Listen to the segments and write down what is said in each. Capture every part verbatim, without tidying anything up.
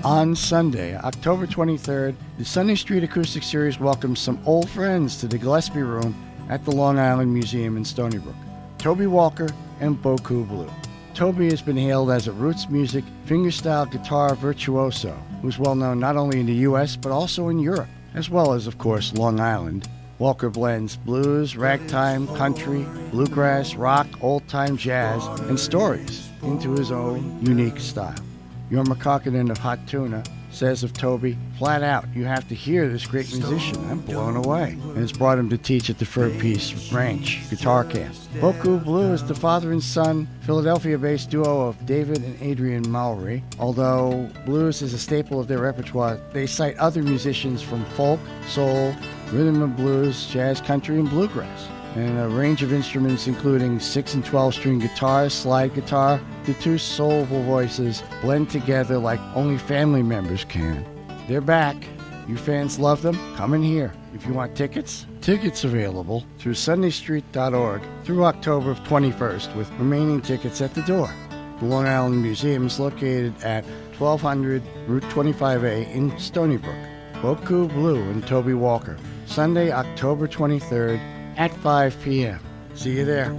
On Sunday, October twenty-third, the Sunday Street Acoustic Series welcomes some old friends to the Gillespie Room at the Long Island Museum in Stony Brook, Toby Walker and Boku Blue. Toby has been hailed as a roots music, fingerstyle guitar virtuoso, who's well known not only in the U S but also in Europe, as well as, of course, Long Island. Walker blends blues, ragtime, country, bluegrass, rock, old-time jazz, and stories into his own unique style. Your McCockinen of Hot Tuna says of Toby, flat out, you have to hear this great musician. I'm blown away. And it's brought him to teach at the Fur Peace Ranch guitar camp. Boku Blue is the father and son Philadelphia-based duo of David and Adrian Mowry. Although blues is a staple of their repertoire, they cite other musicians from folk, soul, rhythm and blues, jazz, country, and bluegrass. And a range of instruments including six and twelve string guitars, slide guitar. The two soulful voices blend together like only family members can. They're back. You fans love them? Come in here. If you want tickets, tickets available through sunday street dot org through October twenty-first, with remaining tickets at the door. The Long Island Museum is located at twelve hundred Route twenty-five A in Stony Brook. Boku Blue and Toby Walker, Sunday, October twenty-third at five p.m. See you there.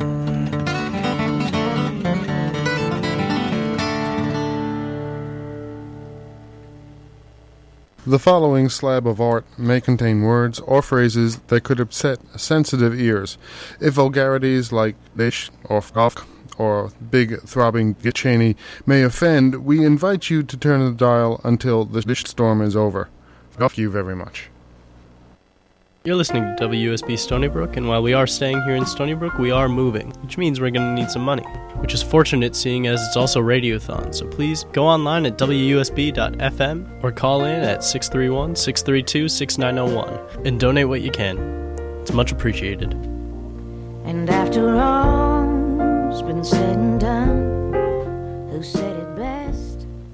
The following slab of art may contain words or phrases that could upset sensitive ears. If vulgarities like bish or f*** or big throbbing gitchaney may offend, we invite you to turn the dial until the dish storm is over. Thank you very much. You're listening to W U S B Stony Brook, and while we are staying here in Stony Brook, we are moving, which means we're going to need some money, which is fortunate seeing as it's also Radiothon, so please go online at w u s b dot f m or call in at six three one, six three two, six nine zero one and donate what you can. It's much appreciated. And after all's been said and done, who said it best?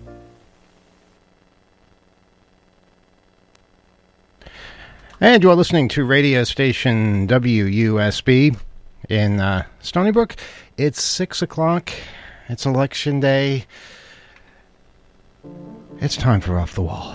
And you're listening to radio station W U S B in uh, Stony Brook. It's six o'clock. It's election day. It's time for Off the Wall.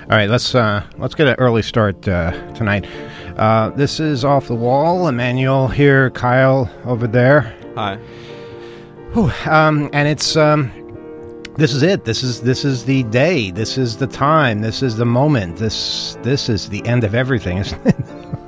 All right, let's uh, let's get an early start uh, tonight. Uh, this is Off the Wall. Emmanuel here, Kyle over there. Hi. Whew, um, and it's um, this is it. This is this is the day. This is the time. This is the moment. This this is the end of everything, isn't it?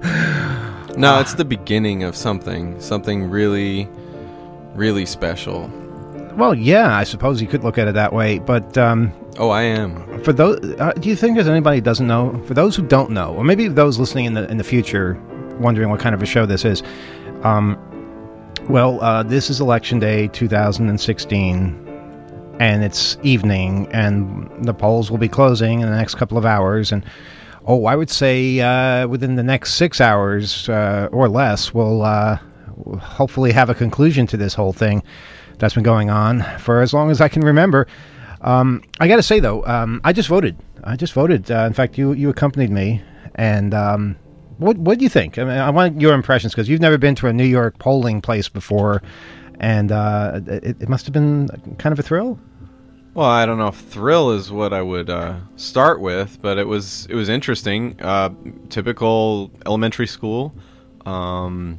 No, it's the beginning of something. Something really, really special. Well, yeah, I suppose you could look at it that way. But um, oh, I am. For those, uh, do you think there's anybody who doesn't know? For those who don't know, or maybe those listening in the in the future, wondering what kind of a show this is. Um, well, uh, this is Election Day two thousand sixteen, and it's evening, and the polls will be closing in the next couple of hours, and oh, I would say uh, within the next six hours uh, or less, we'll uh, hopefully have a conclusion to this whole thing that's been going on for as long as I can remember. Um, I got to say, though, um, I just voted. I just voted. Uh, in fact, you you accompanied me. And um, what what do you think? I mean, I want your impressions, because you've never been to a New York polling place before, and uh, it, it must have been kind of a thrill. Well, I don't know if thrill is what I would uh, start with, but it was it was interesting. Uh, typical elementary school, um,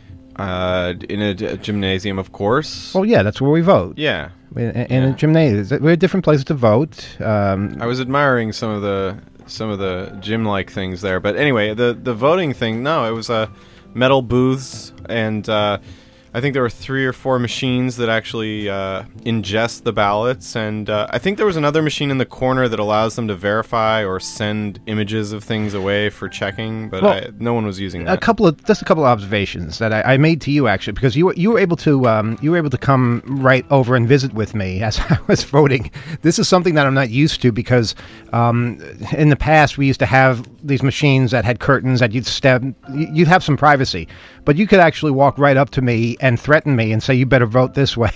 uh, in a, a gymnasium, of course. Well, yeah, that's where we vote. Yeah, in, in yeah. a gymnasium. We're different places to vote. Um, I was admiring some of the some of the gym-like things there, but anyway, the the voting thing. No, it was uh, metal booths and. Uh, I think there were three or four machines that actually uh, ingest the ballots, and uh, I think there was another machine in the corner that allows them to verify or send images of things away for checking, but well, I, no one was using that. A couple of just a couple of observations that I, I made to you, actually, because you were you were able to um, you were able to come right over and visit with me as I was voting. This is something that I'm not used to, because um, in the past we used to have these machines that had curtains that you'd step you'd have some privacy, but you could actually walk right up to me and threaten me and say, you better vote this way.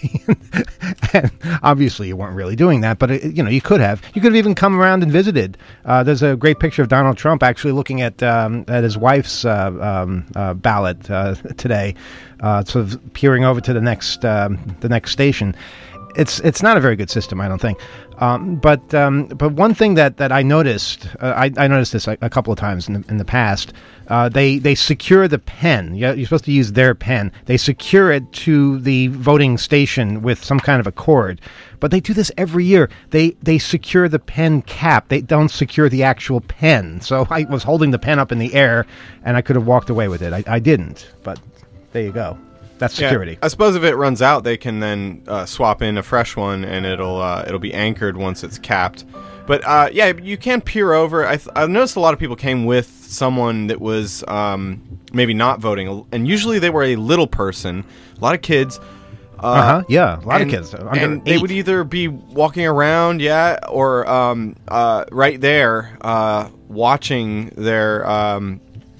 And obviously you weren't really doing that, but it, you know, you could have. You could have even come around and visited. Uh, there's a great picture of Donald Trump actually looking at um, at his wife's uh, um, uh, ballot uh, today, uh, sort of peering over to the next um, the next station. It's it's not a very good system, I don't think. Um, but um, but one thing that, that I noticed, uh, I, I noticed this a, a couple of times in the, in the past. Uh, they they secure the pen. You're supposed to use their pen. They secure it to the voting station with some kind of a cord. But they do this every year. They they secure the pen cap. They don't secure the actual pen. So I was holding the pen up in the air, and I could have walked away with it. I, I didn't. But there you go. That's security. Yeah, I suppose if it runs out, they can then uh, swap in a fresh one, and it'll uh, it'll be anchored once it's capped. But uh, yeah, you can peer over. I, th- I noticed a lot of people came with someone that was um, maybe not voting, and usually they were a little person, a lot of kids. Uh huh. Yeah, a lot and, of kids. Under and eight. They would either be walking around, yeah, or um, uh, right there uh, watching their um,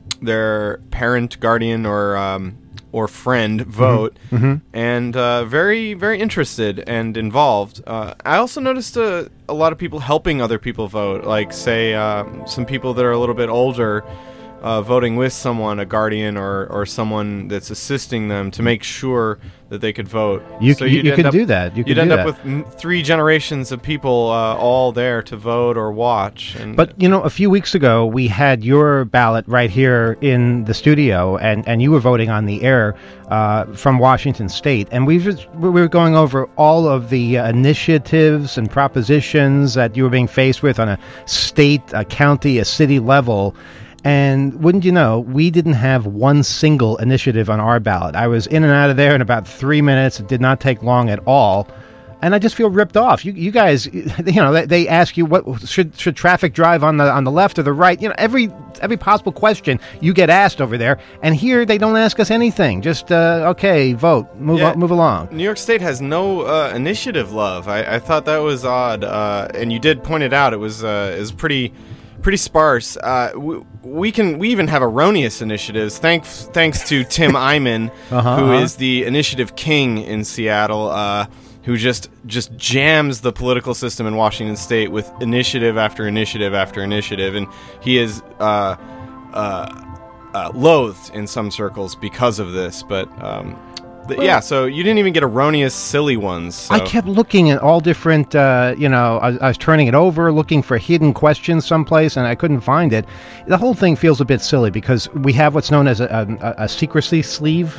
their parent, guardian, or um, or friend vote, mm-hmm. and uh, very, very interested and involved. Uh, I also noticed a, a lot of people helping other people vote, like, say, uh, some people that are a little bit older uh, voting with someone, a guardian or, or someone that's assisting them to make sure that they could vote. You, so you, you'd you end could up, do that. You could you'd end do up that. with m- three generations of people uh, all there to vote or watch. And But, you know, a few weeks ago, we had your ballot right here in the studio, and, and you were voting on the air uh, from Washington State. And we just, we were going over all of the uh, initiatives and propositions that you were being faced with on a state, a county, a city level. And wouldn't you know, we didn't have one single initiative on our ballot. I was in and out of there in about three minutes. It did not take long at all. And I just feel ripped off. You, you guys, you know, they, they ask you, what should should traffic drive on the on the left or the right? You know, every every possible question you get asked over there. And here they don't ask us anything. Just uh, okay, vote, move Yeah. on, move along. New York State has no uh, initiative love. I, I thought that was odd, uh, and you did point it out. It was uh, it was pretty pretty sparse. Uh, we, we can we even have erroneous initiatives. Thanks thanks to Tim Eyman, Uh-huh, who uh-huh. is the initiative king in Seattle. Uh, who just just jams the political system in Washington State with initiative after initiative after initiative, and he is uh, uh, uh, loathed in some circles because of this. But um, th- yeah, so you didn't even get erroneous, silly ones. So. I kept looking at all different, uh, you know, I, I was turning it over, looking for hidden questions someplace, and I couldn't find it. The whole thing feels a bit silly because we have what's known as a, a, a secrecy sleeve.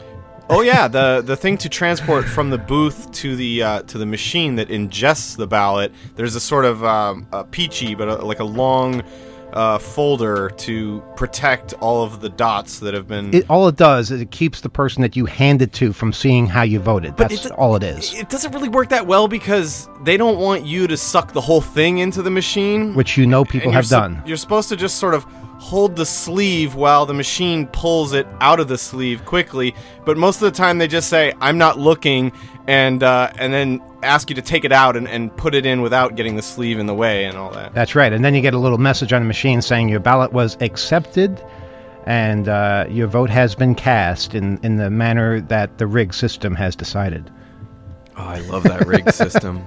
Oh yeah, the the thing to transport from the booth to the uh, to the machine that ingests the ballot. There's a sort of um, a peachy, but a, like a long uh, folder to protect all of the dots that have been. It, all it does is it keeps the person that you hand it to from seeing how you voted. But That's it, all it is. It doesn't really work that well because they don't want you to suck the whole thing into the machine, Which you know people and have you're su- done. You're supposed to just sort of hold the sleeve while the machine pulls it out of the sleeve quickly, but most of the time they just say, I'm not looking, and uh, and then ask you to take it out and, and put it in without getting the sleeve in the way and all that. That's right. And then you get a little message on the machine saying your ballot was accepted and uh, your vote has been cast in, in the manner that the rig system has decided. Oh, I love that rig system.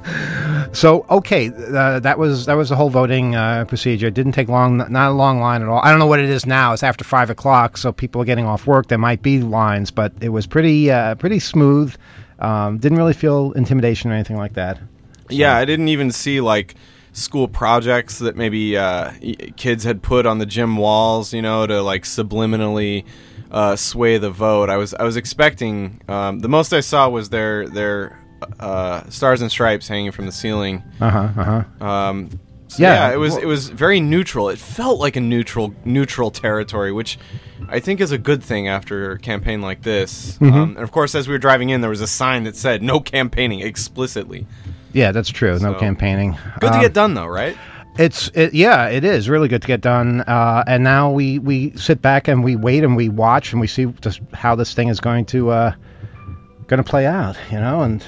So, okay, uh, that was that was the whole voting uh, procedure. It didn't take long, not a long line at all. I don't know what it is now. It's after five o'clock, so people are getting off work. There might be lines, but it was pretty uh, pretty smooth. Um, didn't really feel intimidation or anything like that. So. Yeah, I didn't even see, like, school projects that maybe uh, kids had put on the gym walls, you know, to, like, subliminally uh, sway the vote. I was I was expecting, um, the most I saw was their their... Uh, stars and stripes hanging from the ceiling. Uh huh. Uh huh. Um, so Yeah, yeah, it was well- it was very neutral. It felt like a neutral neutral territory, which I think is a good thing after a campaign like this. Mm-hmm. Um, and of course, as we were driving in, there was a sign that said "No campaigning" explicitly. Yeah, that's true. No So- campaigning. Good to Um, get done, though, right? It's it, yeah, it is really good to get done. Uh, and now we, we sit back and we wait and we watch and we see just how this thing is going to uh, going to play out. You know, and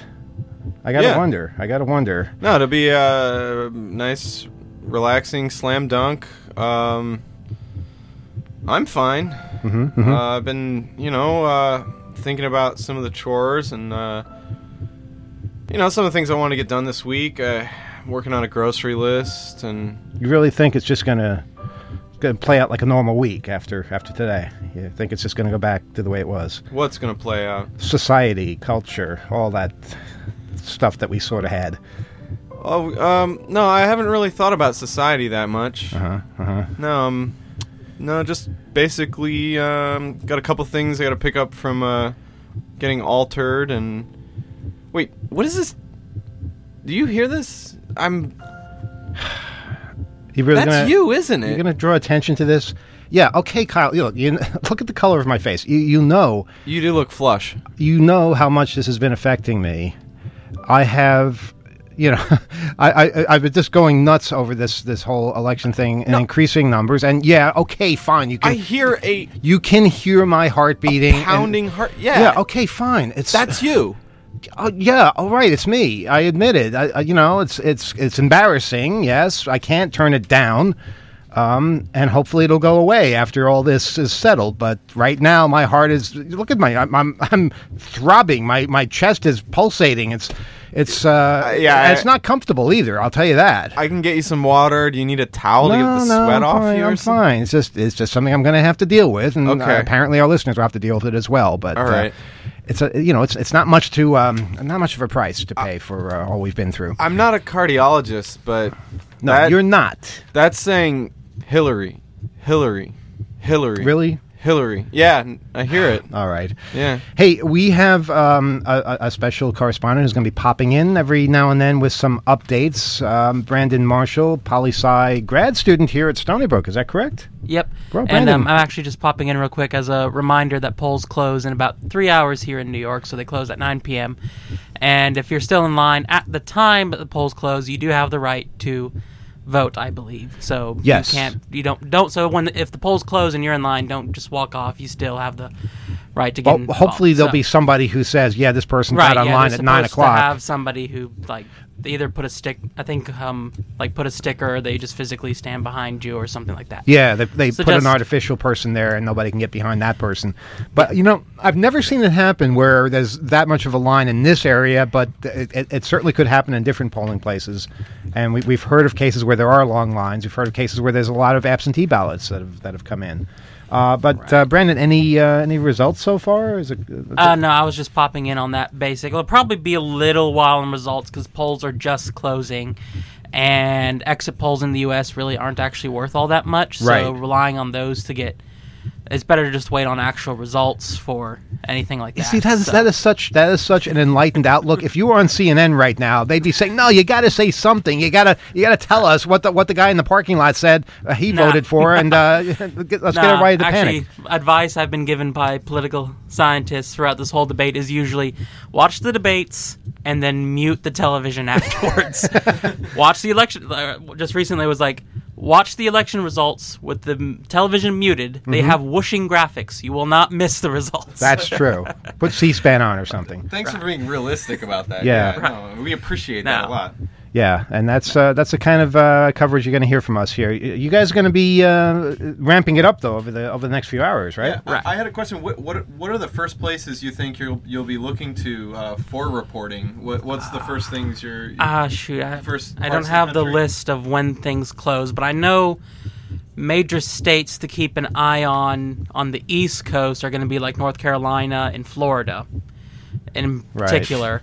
I gotta Yeah. wonder. I gotta wonder. No, it'll be a nice, relaxing slam dunk. Um, I'm fine. Mm-hmm, mm-hmm. Uh, I've been, you know, uh, thinking about some of the chores and, uh, you know, some of the things I want to get done this week. Uh, working on a grocery list, and You really think it's just gonna gonna play out like a normal week after after today? You think it's just gonna go back to the way it was? what's going to play out? Society, culture, all that stuff that we sort of had. Oh, um, no, I haven't really thought about society that much. Uh huh. Uh huh. No, um, no, just basically, um, got a couple things I got to pick up from uh, getting altered. And wait, what is this? Do you hear this? I'm. You really That's gonna, you, isn't it? You're going to draw attention to this? Yeah. Okay, Kyle. You look. You, look at the color of my face. You you know. You do look flush. You know how much this has been affecting me. I have. You know, I, I I've been just going nuts over this this whole election thing and No. increasing numbers. And yeah, okay, fine. You can I hear a you can hear my heart beating. and- pounding heart. Yeah, Yeah. Okay. Fine. It's that's you. Oh, yeah, all right, it's me. I admit it. I, I, you know, it's it's it's embarrassing. Yes, I can't turn it down, um, and hopefully it'll go away after all this is settled. But right now, my heart is. Look at my. I'm I'm, I'm throbbing. My my chest is pulsating. It's it's. Uh, Uh, yeah, and I- it's not comfortable either. I'll tell you that. I can get you some water. Do you need a towel to get the no, sweat I'm off fine, you? Or I'm something? fine. It's just it's just something I'm going to have to deal with, and uh, Okay. apparently our listeners will have to deal with it as well. But All right. uh, it's a you know it's it's not much to um not much of a price to pay for uh, all we've been through. I'm not a cardiologist, but No, that- you're not. that's saying Hillary, Hillary, Hillary. Really? Hillary. Yeah, n- I hear it. All right. Yeah. Hey, we have um, a, a a special correspondent who's going to be popping in every now and then with some updates. Um, Brandon Marshall, poli-sci grad student here at Stony Brook. Is that correct? Yep. Well, and Brandon. um, I'm actually just popping in real quick as a reminder that polls close in about three hours here in New York, so they close at nine p.m. And if you're still in line at the time that the polls close, you do have the right to vote, I believe. So Yes. you can't, you don't, don't. So when if the polls close and you're in line, don't just walk off. You still have the right to get Well, involved. hopefully there'll So- be somebody who says, "Yeah, this person right. got Yeah, online they're at nine supposed o'clock." To have somebody who like they either put a stick, I think, um, like put a sticker, or they just physically stand behind you or something like that. Yeah, they, they So put just- an artificial person there, and nobody can get behind that person. But you know, I've never seen it happen where there's that much of a line in this area. But it, it, it certainly could happen in different polling places, and we, we've heard of cases where there are long lines. We've heard of cases where there's a lot of absentee ballots that have that have come in. Uh, but uh, Brandon, any uh, any results so far? Is it? Uh, no, I was just popping in on that basic. It'll probably be a little while in results because polls are just closing, and exit polls in the U S really aren't actually worth all that much. So Right. relying on those to get, it's better to just wait on actual results for anything like You that. see, that is, So- that is such that is such an enlightened outlook. If you were on C N N right now, they'd be saying, "No, you got to say something. You gotta you gotta tell us what the what the guy in the parking lot said uh, he Nah. voted for, and uh, get- let's get Nah, everybody to actually, panic." advice I've been given by political scientists throughout this whole debate is usually watch the debates and then mute the television afterwards. Watch the election. Uh, just recently, it was like watch the election results with the m- television muted. They have whooshing graphics. You will not miss the results. Mm-hmm. That's true. Put C-SPAN on or something. Thanks for being realistic about that. Yeah. no, we appreciate that No. a lot. Yeah, and that's uh, that's the kind of uh, coverage you're going to hear from us here. Y- You guys are going to be uh, ramping it up though over the over the next few hours, right? Yeah, I, I had a question. What, what what are the first places you think you'll you'll be looking to uh, for reporting? What what's the first things you're? Ah, shoot. I, First I parts don't of the have the country? list of when things close, but I know major states to keep an eye on on the East Coast are going to be like North Carolina and Florida in Right. particular.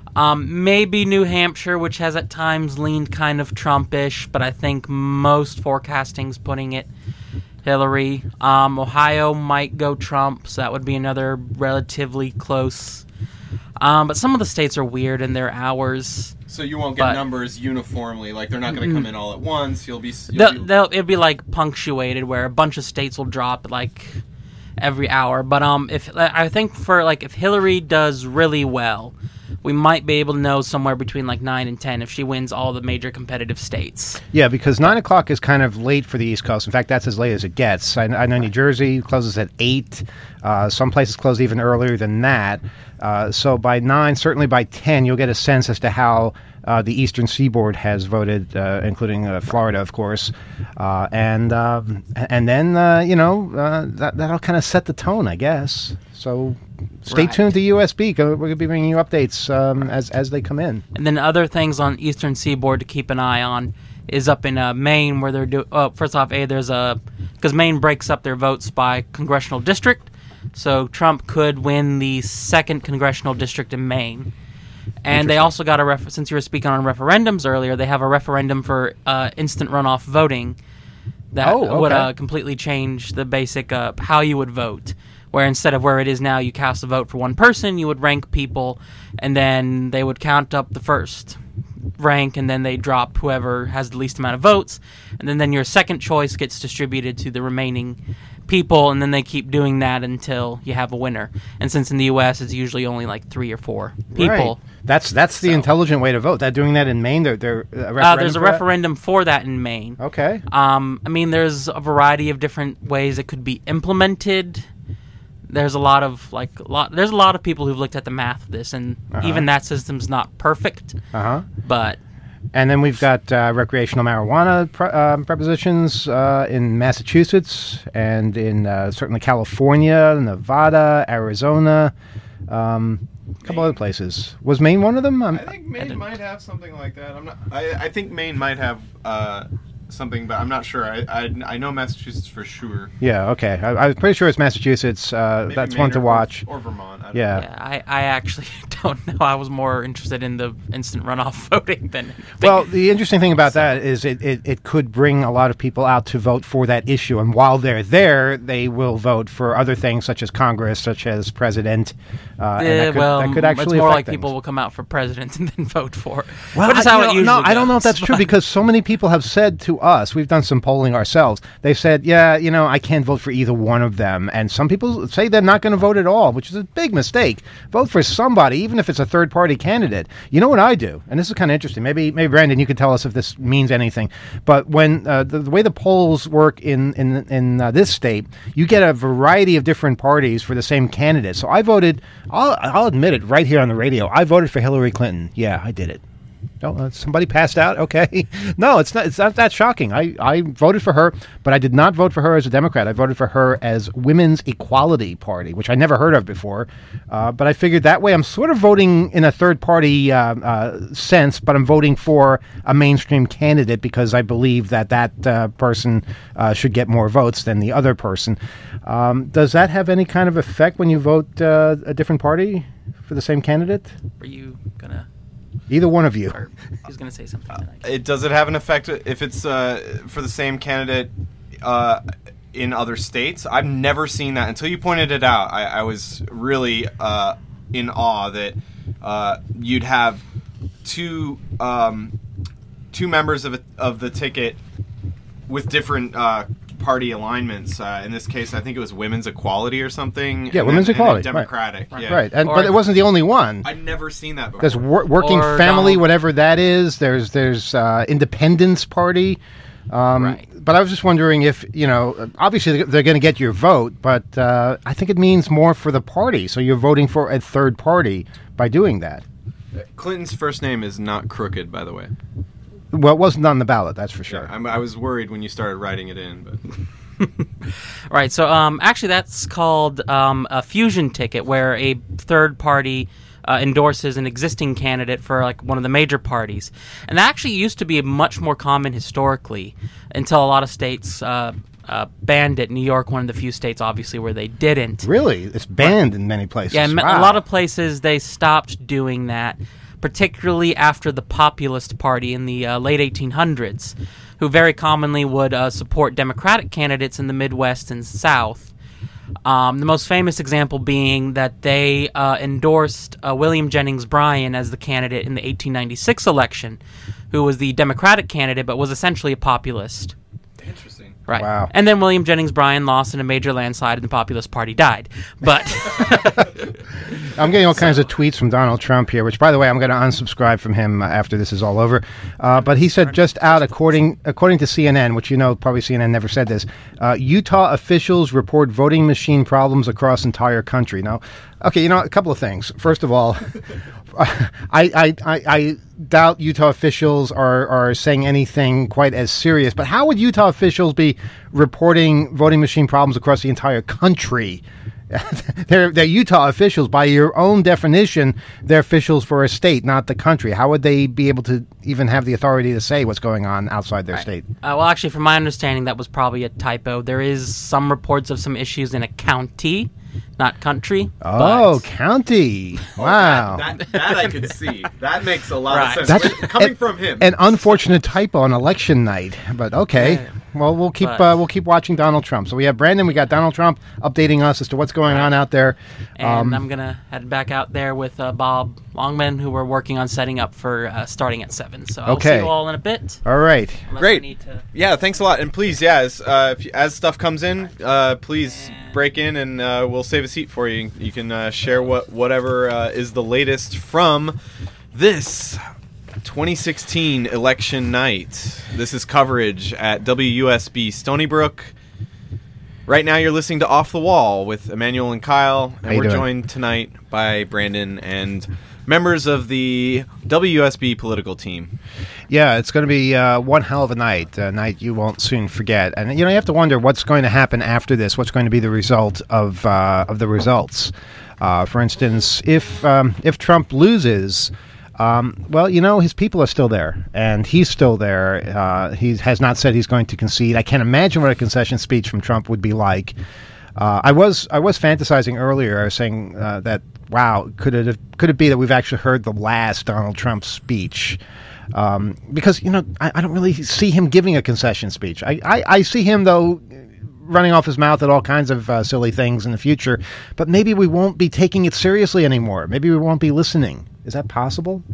Um, maybe New Hampshire, which has at times leaned kind of Trumpish, but I think most forecasting's putting it Hillary. Um, Ohio might go Trump, so that would be another relatively close. Um, but some of the states are weird in their hours. So you won't get but- numbers uniformly. Like they're not going to come in all at once. You'll be. You'll They'll, be they'll, it'll be like punctuated where a bunch of states will drop like every hour. But um, if I think for like if Hillary does really well, we might be able to know somewhere between like nine and ten if she wins all the major competitive states. Yeah, because nine o'clock is kind of late for the East Coast. In fact, that's as late as it gets. I, I know New Jersey closes at eight. Uh, some places close even earlier than that. Uh, so by nine, certainly by ten, you'll get a sense as to how uh, the Eastern Seaboard has voted, uh, including uh, Florida, of course. Uh, and um, and then uh, you know uh, that that'll kind of set the tone, I guess. So stay Right. tuned to U S B. We're going to be bringing you updates um, as as they come in. And then other things on Eastern Seaboard to keep an eye on is up in uh, Maine where they're doing. Oh, first off, a there's a because Maine breaks up their votes by congressional district, so Trump could win the second congressional district in Maine. And they also got a ref- since you were speaking on referendums earlier, they have a referendum for uh, instant runoff voting that Oh, would okay. uh, completely change the basic uh, how you would vote. Where instead of where it is now, you cast a vote for one person, you would rank people, and then they would count up the first rank, and then they drop whoever has the least amount of votes, and then, then your second choice gets distributed to the remaining people, and then they keep doing that until you have a winner. And since in the U S it's usually only like three or four people. Right. That's that's the So- intelligent way to vote. They're doing that in Maine. They're, they're a referendum Uh, there's a for that? referendum for that in Maine. Okay. Um, I mean, there's a variety of different ways it could be implemented. There's a lot of like a lot. There's a lot of people who've looked at the math of this, and Uh-huh. even that system's not perfect. Uh huh. But And then we've got uh, recreational marijuana pre- uh, prepositions uh, in Massachusetts and in uh, certainly California, Nevada, Arizona, um, a couple other places. Was Maine one of them? Um, I think Maine might have something like that. I'm not. I, I think Maine might have uh, something, but I'm not sure. I, I, I know Massachusetts for sure. yeah. Okay. I, I was pretty sure it's Massachusetts. Uh, Maybe that's Maine one to or- watch. Or Vermont. I don't Yeah. know. yeah, I, I actually don't know. I was more interested in the instant runoff voting than anything. Well, the interesting thing about that is it, it, it could bring a lot of people out to vote for that issue. And while they're there, they will vote for other things such as Congress, such as president. Uh, and Eh, that could, well, that could actually it's more affect like things. people will come out for president and then vote for it. Well, Which is I- how you it know, usually no, I don't know if goes, that's true but- because so many people have said to us, we've done some polling ourselves, they've said, yeah, you know, I can't vote for either one of them. And some people say they're not going to vote at all, which is a big mistake. Vote for somebody, even if it's a third-party candidate. You know what I do? And this is kind of interesting. Maybe, maybe Brandon, you can tell us if this means anything. But when uh, the, the way the polls work in, in, in uh, this state, you get a variety of different parties for the same candidate. So I voted, I'll, I'll admit it right here on the radio, I voted for Hillary Clinton. Yeah, I did it. No, uh, somebody passed out. Okay, no, it's not. It's not that shocking. I, I voted for her, but I did not vote for her as a Democrat. I voted for her as Women's Equality Party, which I never heard of before. Uh, but I figured that way I'm sort of voting in a third party uh, uh, sense, but I'm voting for a mainstream candidate because I believe that that uh, person uh, should get more votes than the other person. Um, does that have any kind of effect when you vote uh, a different party for the same candidate? Were you gonna? Either one of you. Or he was gonna say something. Uh, it does it have an effect if it's uh, for the same candidate uh, in other states? I've never seen that until you pointed it out. I, I was really uh, in awe that uh, you'd have two um, two members of a, of the ticket with different uh, party alignments. Uh, in this case, I think it was Women's Equality or something. Yeah, and Women's then, Equality. And then Democratic. Right, Yeah. right. And, Or- but it wasn't the only one. I'd never seen that before. There's wor- Working Or Family, Donald- whatever that is. There's there's uh, Independence Party. Um, Right. But I was just wondering if, you know, obviously they're going to get your vote, but uh, I think it means more for the party. So you're voting for a third party by doing that. Clinton's first name is not Crooked, by the way. Well, it wasn't on the ballot, that's for sure. Yeah, I'm, I was worried when you started writing it in, but Right. So, um, actually, that's called um, a fusion ticket, where a third party uh, endorses an existing candidate for like one of the major parties, and that actually used to be much more common historically until a lot of states uh, uh, banned it. New York, one of the few states, obviously, where they didn't. Really? It's banned in many places. Yeah, Wow. a lot of places they stopped doing that, particularly after the Populist Party in the uh, late eighteen hundreds, who very commonly would uh, support Democratic candidates in the Midwest and South. Um, the most famous example being that they uh, endorsed uh, William Jennings Bryan as the candidate in the eighteen ninety-six election, who was the Democratic candidate but was essentially a populist. interesting. Right. Wow. And then William Jennings Bryan lost in a major landslide and the Populist Party died. But I'm getting all kinds of tweets from Donald Trump here, which, by the way, I'm going to unsubscribe from him uh, after this is all over. Uh, but he said just out, according according to C N N, which you know probably C N N never said this, uh, Utah officials report voting machine problems across entire country. Now, okay, you know, a couple of things. First of all, I, I, I, I doubt Utah officials are, are saying anything quite as serious. But how would Utah officials be reporting voting machine problems across the entire country? they're, they're Utah officials. By your own definition, they're officials for a state, not the country. How would they be able to even have the authority to say what's going on outside their state? Uh, well, actually, from my understanding, that was probably a typo. There is some reports of some issues in a county, not country. Oh, but- county. Wow. That, that, that I could see. That makes a lot Right. of sense. That's- Wait, coming and- from him. An unfortunate typo on election night, but okay. Yeah. Well, we'll keep But- uh, we'll keep watching Donald Trump. So we have Brandon, we got Donald Trump updating us as to what's going on out there. And Um, I'm going to head back out there with uh, Bob Longman, who we're working on setting up for uh, starting at seven. So I'll Okay. see you all in a bit. all right. unless Great. I need to- Yeah, thanks a lot. And please, yeah, as, uh, if you, as stuff comes in, uh, please break in and uh, we'll save a seat for you. You can uh, share what whatever uh, is the latest from this twenty sixteen election night. This is coverage at W U S B Stony Brook. Right now, you're listening to Off the Wall with Emmanuel and Kyle, How and you we're doing? joined tonight by Brandon and members of the W U S B political team. Yeah, it's going to be uh, one hell of a night, a night you won't soon forget. And you know, you have to wonder what's going to happen after this. What's going to be the result of uh, of the results? Uh, for instance, if um, if Trump loses. Um, well, you know, his people are still there, and he's still there. Uh, he has not said he's going to concede. I can't imagine what a concession speech from Trump would be like. Uh, I was I was fantasizing earlier. I was saying uh, that wow, could it have, could it be that we've actually heard the last Donald Trump speech? Um, because you know, I, I don't really see him giving a concession speech. I, I, I see him though running off his mouth at all kinds of uh, silly things in the future. But maybe we won't be taking it seriously anymore. Maybe we won't be listening. Is that possible?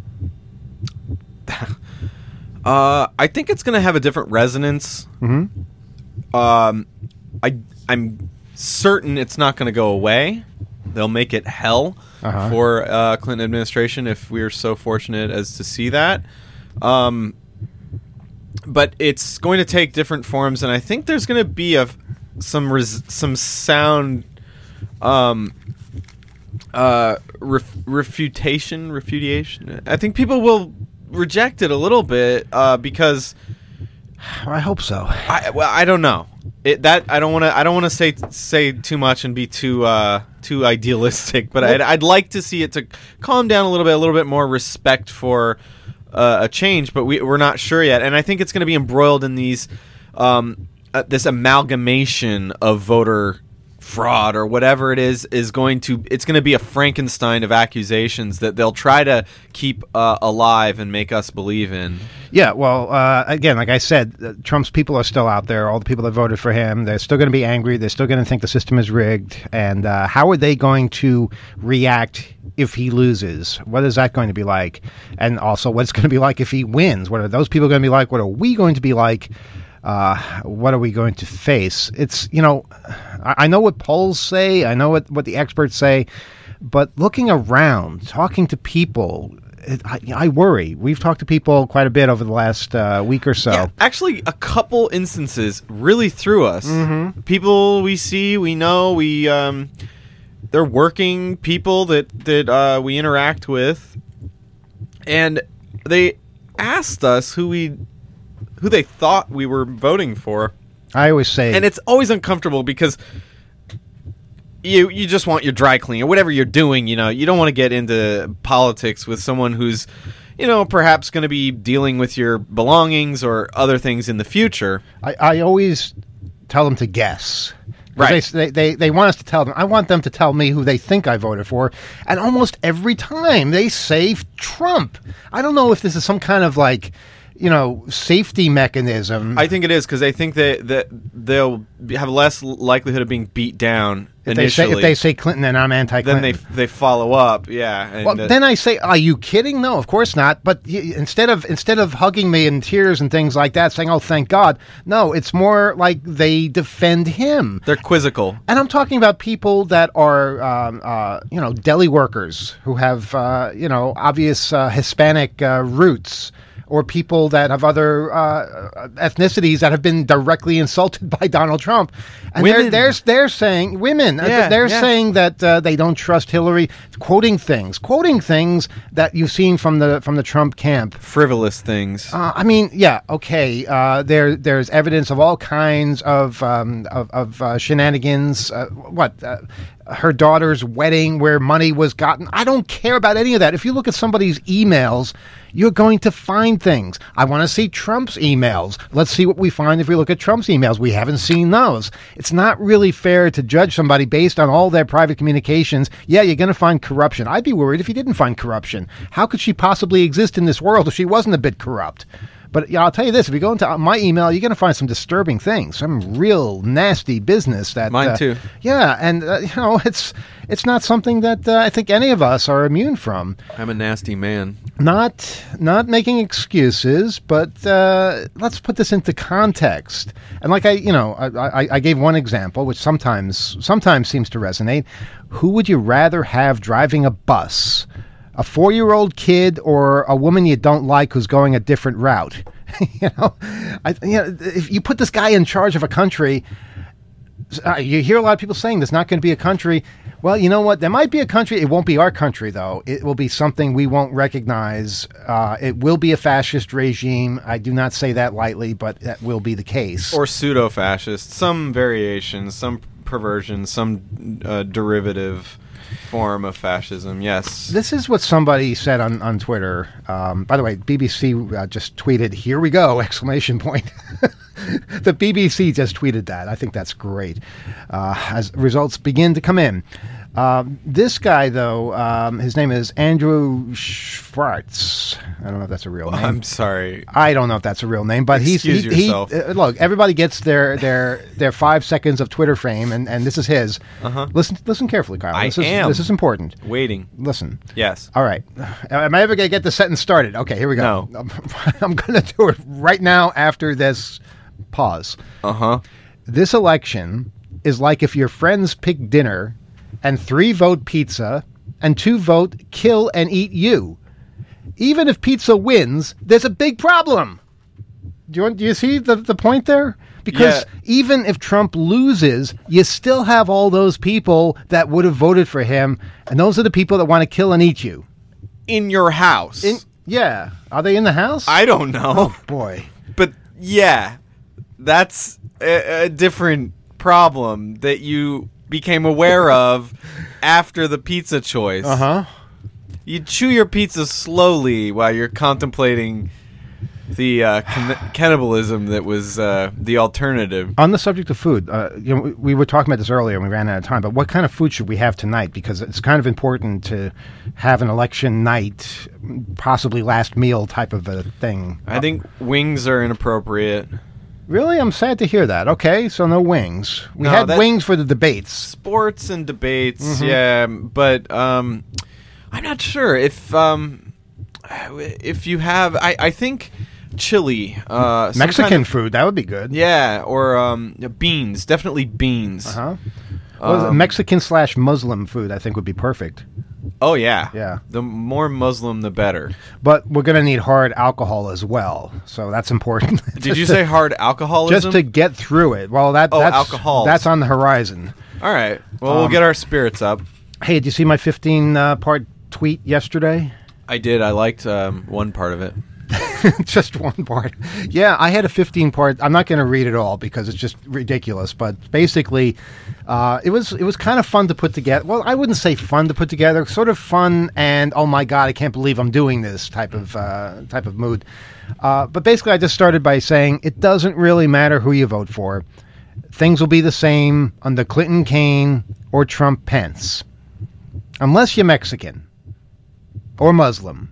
Uh, I think it's going to have a different resonance. Mm-hmm. Um, I I'm certain it's not going to go away. They'll make it hell Uh-huh. for uh, Clinton administration if we're so fortunate as to see that. Um, but it's going to take different forms, and I think there's going to be a some res- some sound. Um, uh, ref- refutation, refutation. I think people will reject it a little bit uh, because I hope so. I well, I don't know. It, that I don't want to. I don't want to say say too much and be too uh, too idealistic. But I'd, I'd like to see it to calm down a little bit, a little bit more respect for uh, a change. But we we're not sure yet, and I think it's going to be embroiled in these um, uh, this amalgamation of voter fraud or whatever it is is going to. It's going to be a Frankenstein of accusations that they'll try to keep uh, alive and make us believe in. Yeah, well, uh, again, like I said, uh, Trump's people are still out there. All the people that voted for him, they're still going to be angry. They're still going to think the system is rigged. And uh, how are they going to react if he loses? What is that going to be like? And also, what's going to be like if he wins? What are those people going to be like? What are we going to be like? Uh, what are we going to face? It's, you know, I, I know what polls say. I know what, what the experts say. But looking around, talking to people... It, I, I worry. We've talked to people quite a bit over the last uh, week or so. Yeah, actually, a couple instances really threw us. Mm-hmm. People we see, we know, we um, they're working people that that uh, we interact with, and they asked us who we who they thought we were voting for. I always say, and it's always uncomfortable because. You you just want your dry clean or whatever you're doing, you know, you don't want to get into politics with someone who's, you know, perhaps going to be dealing with your belongings or other things in the future. I, I always tell them to guess. Right. They, they, they want us to tell them. I want them to tell me who they think I voted for. And almost every time they say Trump. I don't know if this is some kind of like... you know, safety mechanism. I think it is because I think that, that they'll have less likelihood of being beat down if initially. They say, if they say Clinton and I'm anti-Clinton. Then they they follow up, yeah. And well, uh, then I say, are you kidding? No, of course not. But y- instead of instead of hugging me in tears and things like that, saying, oh, thank God, no, it's more like they defend him. They're quizzical. And I'm talking about people that are, um, uh, you know, deli workers who have, uh, you know, obvious uh, Hispanic uh, roots. Or people that have other uh, ethnicities that have been directly insulted by Donald Trump, and they're, they're they're saying women. Yeah, they're yeah. saying that uh, they don't trust Hillary, quoting things, quoting things that you've seen from the from the Trump camp. Frivolous things. Uh, I mean, yeah, okay. Uh, there there's evidence of all kinds of um, of, of uh, shenanigans. Uh, what? Uh, her daughter's wedding where money was gotten. I don't care about any of that. If you look at somebody's emails, you're going to find things. I want to see Trump's emails. Let's see what we find if we look at Trump's emails. We haven't seen those. It's not really fair to judge somebody based on all their private communications. Yeah, you're going to find corruption. I'd be worried if you didn't find corruption. How could she possibly exist in this world if she wasn't a bit corrupt? But yeah, I'll tell you this, if you go into my email, you're going to find some disturbing things, some real nasty business. That Mine uh, too. Yeah, and uh, you know, it's it's not something that uh, I think any of us are immune from. I'm a nasty man. Not not making excuses, but uh, let's put this into context. And like I, you know, I, I, I gave one example, which sometimes sometimes seems to resonate. Who would you rather have driving a bus? A four-year-old kid or a woman you don't like who's going a different route? you know, I, you know, if you put this guy in charge of a country, uh, you hear a lot of people saying there's not going to be a country. Well, you know what? There might be a country. It won't be our country, though. It will be something we won't recognize. Uh, it will be a fascist regime. I do not say that lightly, but that will be the case. Or pseudo-fascist. Some variations, some perversion, some uh, derivative form of fascism, yes. This is what somebody said on, on Twitter. Um, by the way, B B C uh, just tweeted, "Here we go!" Exclamation point. The B B C just tweeted that. I think that's great. Uh, as results begin to come in. Um, this guy, though, um, his name is Andrew Schwartz. I don't know if that's a real name. I'm sorry. I don't know if that's a real name, but Excuse he's he, yourself. he uh, look. Everybody gets their their their five seconds of Twitter fame, and, and this is his. Uh-huh. Listen, listen carefully, Kyle. I this is, am. This is important. Waiting. Listen. Yes. All right. Am I ever going to get the sentence started? Okay, here we go. No. I'm going to do it right now after this pause. Uh-huh. This election is like if your friends pick dinner and three vote pizza and two vote kill and eat you. Even if pizza wins, there's a big problem. Do you want, do you see the, the point there? Because Yeah. even if Trump loses, you still have all those people that would have voted for him, and those are the people that want to kill and eat you. In your house. In, Yeah. Are they in the house? I don't know. Oh, boy. But yeah, that's a, a different problem that you became aware of after the pizza choice. Uh-huh. You chew your pizza slowly while you're contemplating the uh, can- cannibalism that was uh, the alternative. On the subject of food, uh, you know, we, we were talking about this earlier and we ran out of time, but what kind of food should we have tonight? Because it's kind of important to have an election night, possibly last meal type of a thing. I think wings are inappropriate. Really? I'm sad to hear that. Okay, so no wings. We No, had that- wings for the debates. Sports and debates, Mm-hmm. yeah, but um, I'm not sure if um, if you have. I, I think chili, uh, some Mexican kind of- food, that would be good. yeah, or um, beans, definitely beans. Uh-huh. Well, Um, Mexican slash Muslim food, I think, would be perfect. Oh yeah, Yeah. The more Muslim, the better. But we're going to need hard alcohol as well, so that's important. Did you say hard alcoholism? Just to get through it? Well, that Oh, that's alcohols. that's on the horizon. All right. Well, we'll Um, get our spirits up. Hey, did you see my fifteen uh, part tweet yesterday? I did. I liked um, one part of it. Just one part. Yeah, I had a fifteen part. I'm not going to read it all because it's just ridiculous. But basically, uh, it was it was kind of fun to put together. Well, I wouldn't say fun to put together. Sort of fun and oh my god, I can't believe I'm doing this type of uh, type of mood. Uh, but basically, I just started by saying it doesn't really matter who you vote for. Things will be the same under Clinton, Kaine, or Trump, Pence, unless you're Mexican or Muslim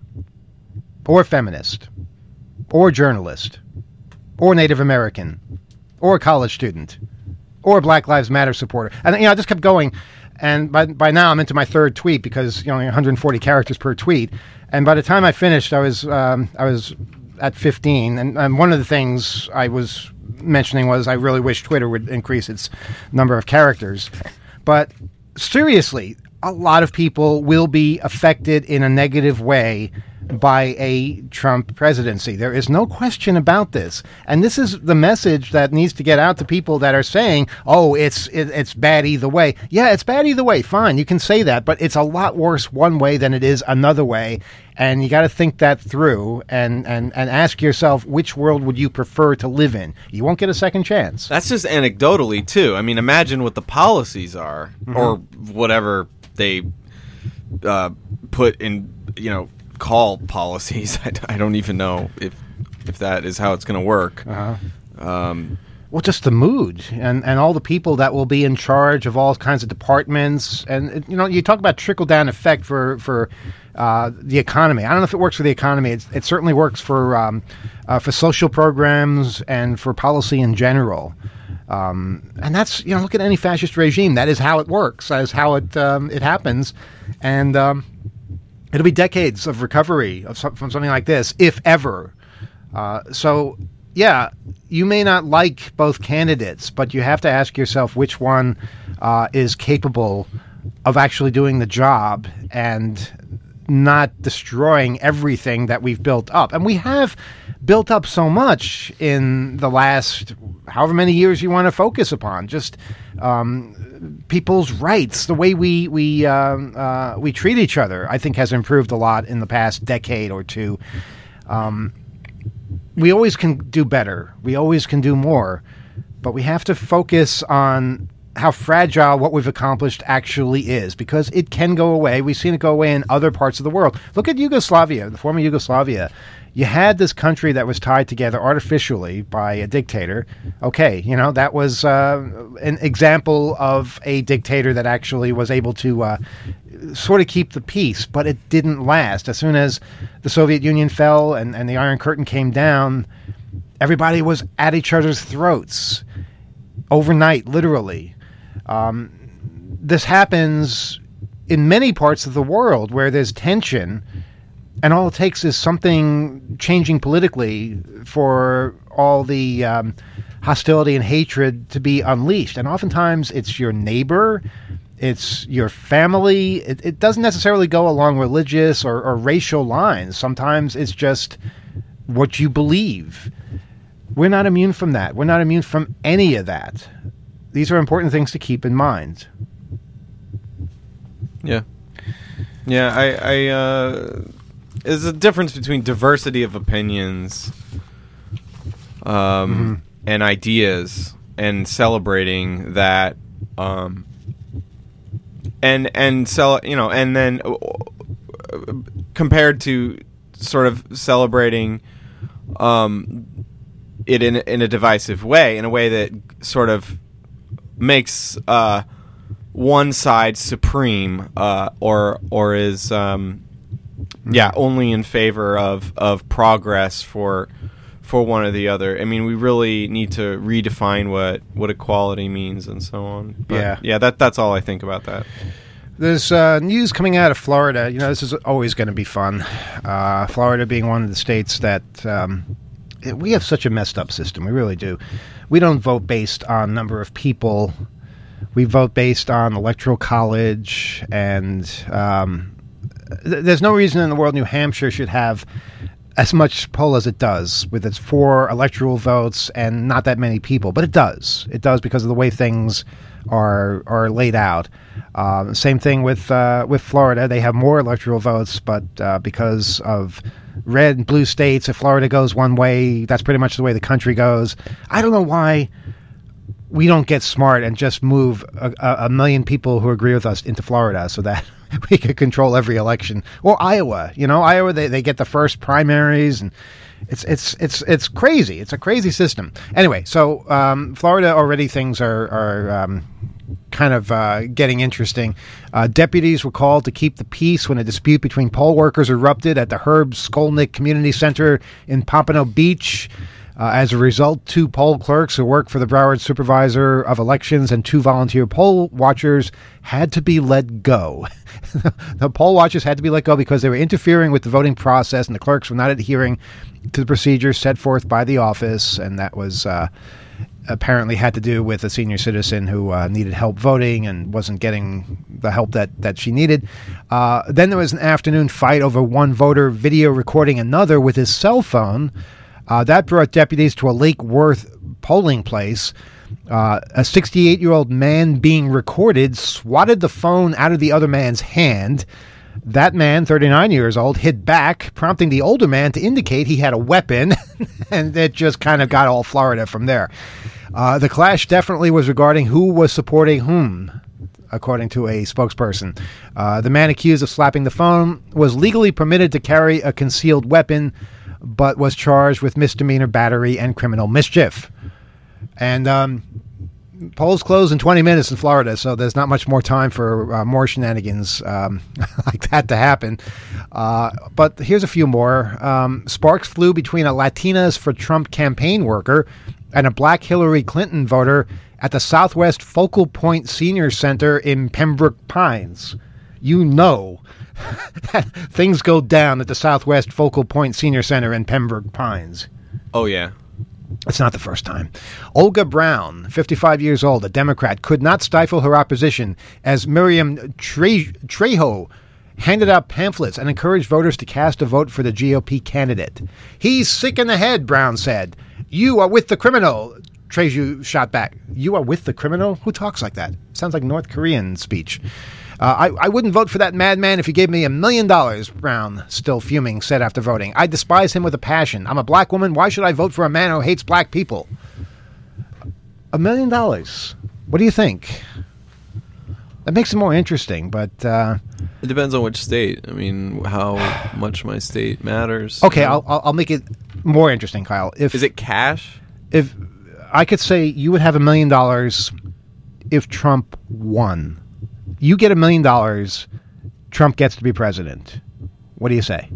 or feminist, or journalist, or Native American, or a college student, or a Black Lives Matter supporter. And, you know, I just kept going. And by by now, I'm into my third tweet because, you know, one hundred forty characters per tweet. And by the time I finished, I was um, I was at fifteen. And, and one of the things I was mentioning was I really wish Twitter would increase its number of characters. But seriously, a lot of people will be affected in a negative way by a Trump presidency. There is no question about this. And this is the message that needs to get out to people that are saying, oh, it's it, it's bad either way. Yeah, it's bad either way. Fine, you can say that. But it's a lot worse one way than it is another way. And you got to think that through and, and, and ask yourself, which world would you prefer to live in? You won't get a second chance. That's just anecdotally, too. I mean, imagine what the policies are, Mm-hmm. or whatever they uh, put in, you know, call policies. I, I don't even know if if that is how it's going to work. Uh-huh. Um, Well, just the mood and, and all the people that will be in charge of all kinds of departments. And, you know, you talk about trickle-down effect for, for uh, the economy. I don't know if it works for the economy. It's, it certainly works for um, uh, for social programs and for policy in general. Um, and that's, you know, look at any fascist regime. That is how it works. That is how it um, it happens. And um, it'll be decades of recovery of some, from something like this, if ever. Uh, so... Yeah, you may not like both candidates, but you have to ask yourself which one uh, is capable of actually doing the job and not destroying everything that we've built up. And we have built up so much in the last however many years you want to focus upon. Just um, people's rights, the way we we um, uh, we treat each other, I think has improved a lot in the past decade or two. Um, We always can do better. We always can do more. But we have to focus on how fragile what we've accomplished actually is, because it can go away. We've seen it go away in other parts of the world. Look at Yugoslavia, the former Yugoslavia. You had this country that was tied together artificially by a dictator. Okay, you know, that was uh, an example of a dictator that actually was able to uh, sort of keep the peace, but it didn't last. As soon as the Soviet Union fell and, and the Iron Curtain came down, everybody was at each other's throats overnight, literally. Um, this happens in many parts of the world where there's tension, and all it takes is something changing politically for all the um, hostility and hatred to be unleashed. And oftentimes it's your neighbor, it's your family. It, it doesn't necessarily go along religious or, or racial lines. Sometimes it's just what you believe. We're not immune from that. We're not immune from any of that. These are important things to keep in mind. yeah, yeah. I, I uh, there's a difference between diversity of opinions, um, mm-hmm. and ideas, and celebrating that, um, and and cel- you know, and then uh, compared to sort of celebrating, um, it in in a divisive way, in a way that sort of makes uh, one side supreme, uh, or or is um, yeah only in favor of, of progress for for one or the other. I mean, we really need to redefine what, what equality means and so on. But yeah, yeah. That that's all I think about that. There's uh, news coming out of Florida. You know, this is always going to be fun. Uh, Florida being one of the states that um, it, we have such a messed up system. We really do. We don't vote based on number of people. We vote based on electoral college, and um, th- there's no reason in the world New Hampshire should have as much poll as it does, with its four electoral votes and not that many people. But it does. It does because of the way things are are laid out. Uh, same thing with uh, with Florida. They have more electoral votes, but uh, because of red and blue states, if Florida goes one way, that's pretty much the way the country goes. I don't know why we don't get smart and just move a, a million people who agree with us into Florida so that we could control every election. Or Iowa. You know, Iowa, they, they get the first primaries, and it's it's it's it's crazy. It's a crazy system. Anyway, so um, Florida already things are are um, kind of uh, getting interesting. Uh, deputies were called to keep the peace when a dispute between poll workers erupted at the Herb Skolnick Community Center in Pompano Beach. Uh, as a result, two poll clerks who work for the Broward Supervisor of Elections and two volunteer poll watchers had to be let go. The poll watchers had to be let go because they were interfering with the voting process, and the clerks were not adhering to the procedures set forth by the office, and that was uh, apparently had to do with a senior citizen who uh, needed help voting and wasn't getting the help that, that she needed. Uh, then there was an afternoon fight over one voter video recording another with his cell phone. Uh, that brought deputies to a Lake Worth polling place. Uh, a sixty-eight-year-old man being recorded swatted the phone out of the other man's hand. That man, thirty-nine years old, hit back, prompting the older man to indicate he had a weapon, and it just kind of got all Florida from there. Uh, the clash definitely was regarding who was supporting whom, according to a spokesperson. Uh, the man accused of slapping the phone was legally permitted to carry a concealed weapon, but was charged with misdemeanor battery and criminal mischief. And um, polls close in twenty minutes in Florida, so there's not much more time for uh, more shenanigans um, like that to happen. Uh, but here's a few more. Um, sparks flew between a Latinas for Trump campaign worker and a black Hillary Clinton voter at the Southwest Focal Point Senior Center in Pembroke Pines. You know that things go down at the Southwest Focal Point Senior Center in Pembroke Pines. Oh, yeah. It's not the first time. Olga Brown, fifty-five years old, a Democrat, could not stifle her opposition as Miriam Tre- Trejo handed out pamphlets and encouraged voters to cast a vote for the G O P candidate. He's sick in the head, Brown said. You are with the criminal, Trejo shot back. You are with the criminal? Who talks like that? Sounds like North Korean speech. Uh, I, I wouldn't vote for that madman if he gave me a million dollars, Brown, still fuming, said after voting. I despise him with a passion. I'm a black woman. Why should I vote for a man who hates black people? A million dollars. What do you think? That makes it more interesting, but... Uh, it depends on which state. I mean, how much my state matters. Okay, I'll, I'll I'll make it more interesting, Kyle. If Is it cash? If I could say you would have a million dollars if Trump won. You get a million dollars, Trump gets to be president. What do you say?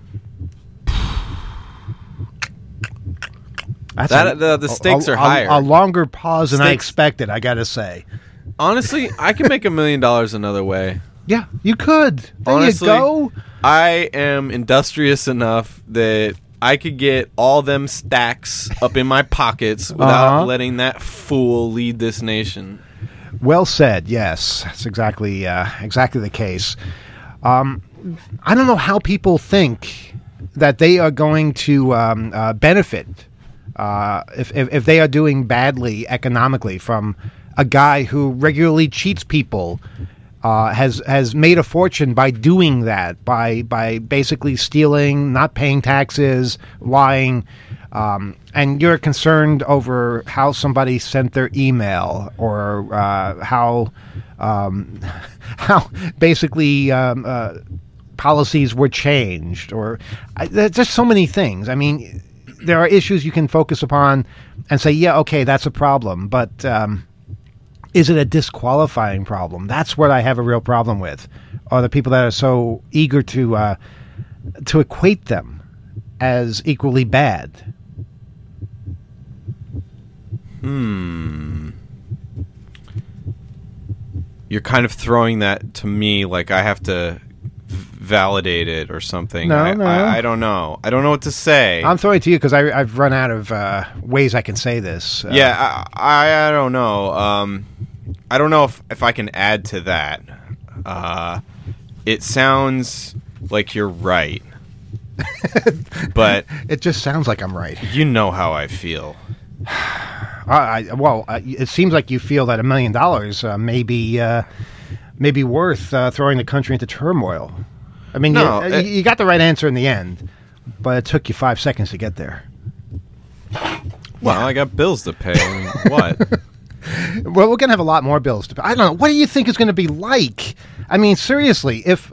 That's that a, the, the stakes a, are a, higher. A longer pause than I Stakes- expected, I gotta say. Honestly, I can make a million dollars another way. Yeah, you could. There Honestly, you go. I am industrious enough that I could get all them stacks up in my pockets without Uh-huh. letting that fool lead this nation. Well said. Yes, that's exactly uh, exactly the case. Um, I don't know how people think that they are going to um, uh, benefit uh, if, if if they are doing badly economically from a guy who regularly cheats people uh, has has made a fortune by doing that, by by basically stealing, not paying taxes, lying. Um, and you're concerned over how somebody sent their email or uh, how um, how basically um, uh, policies were changed, or uh, there's just so many things. I mean, there are issues you can focus upon and say, yeah, okay, that's a problem, but um, is it a disqualifying problem? That's what I have a real problem with, are the people that are so eager to uh, to equate them as equally bad. Hmm. You're kind of throwing that to me like I have to v- validate it or something. No, I, no. I, I don't know. I don't know what to say. I'm throwing it to you because I've run out of uh, ways I can say this. Uh, yeah, I, I I don't know. Um, I don't know if, if I can add to that. Uh, it sounds like you're right. But it just sounds like I'm right. You know how I feel. I, I, well, uh, it seems like you feel that a million dollars uh, may be uh, may be worth uh, throwing the country into turmoil. I mean, No, you, it- you got the right answer in the end, but it took you five seconds to get there. Well, I got bills to pay. I mean, what? Well, we're going to have a lot more bills to pay. I don't know. What do you think is going to be like? I mean, seriously, if...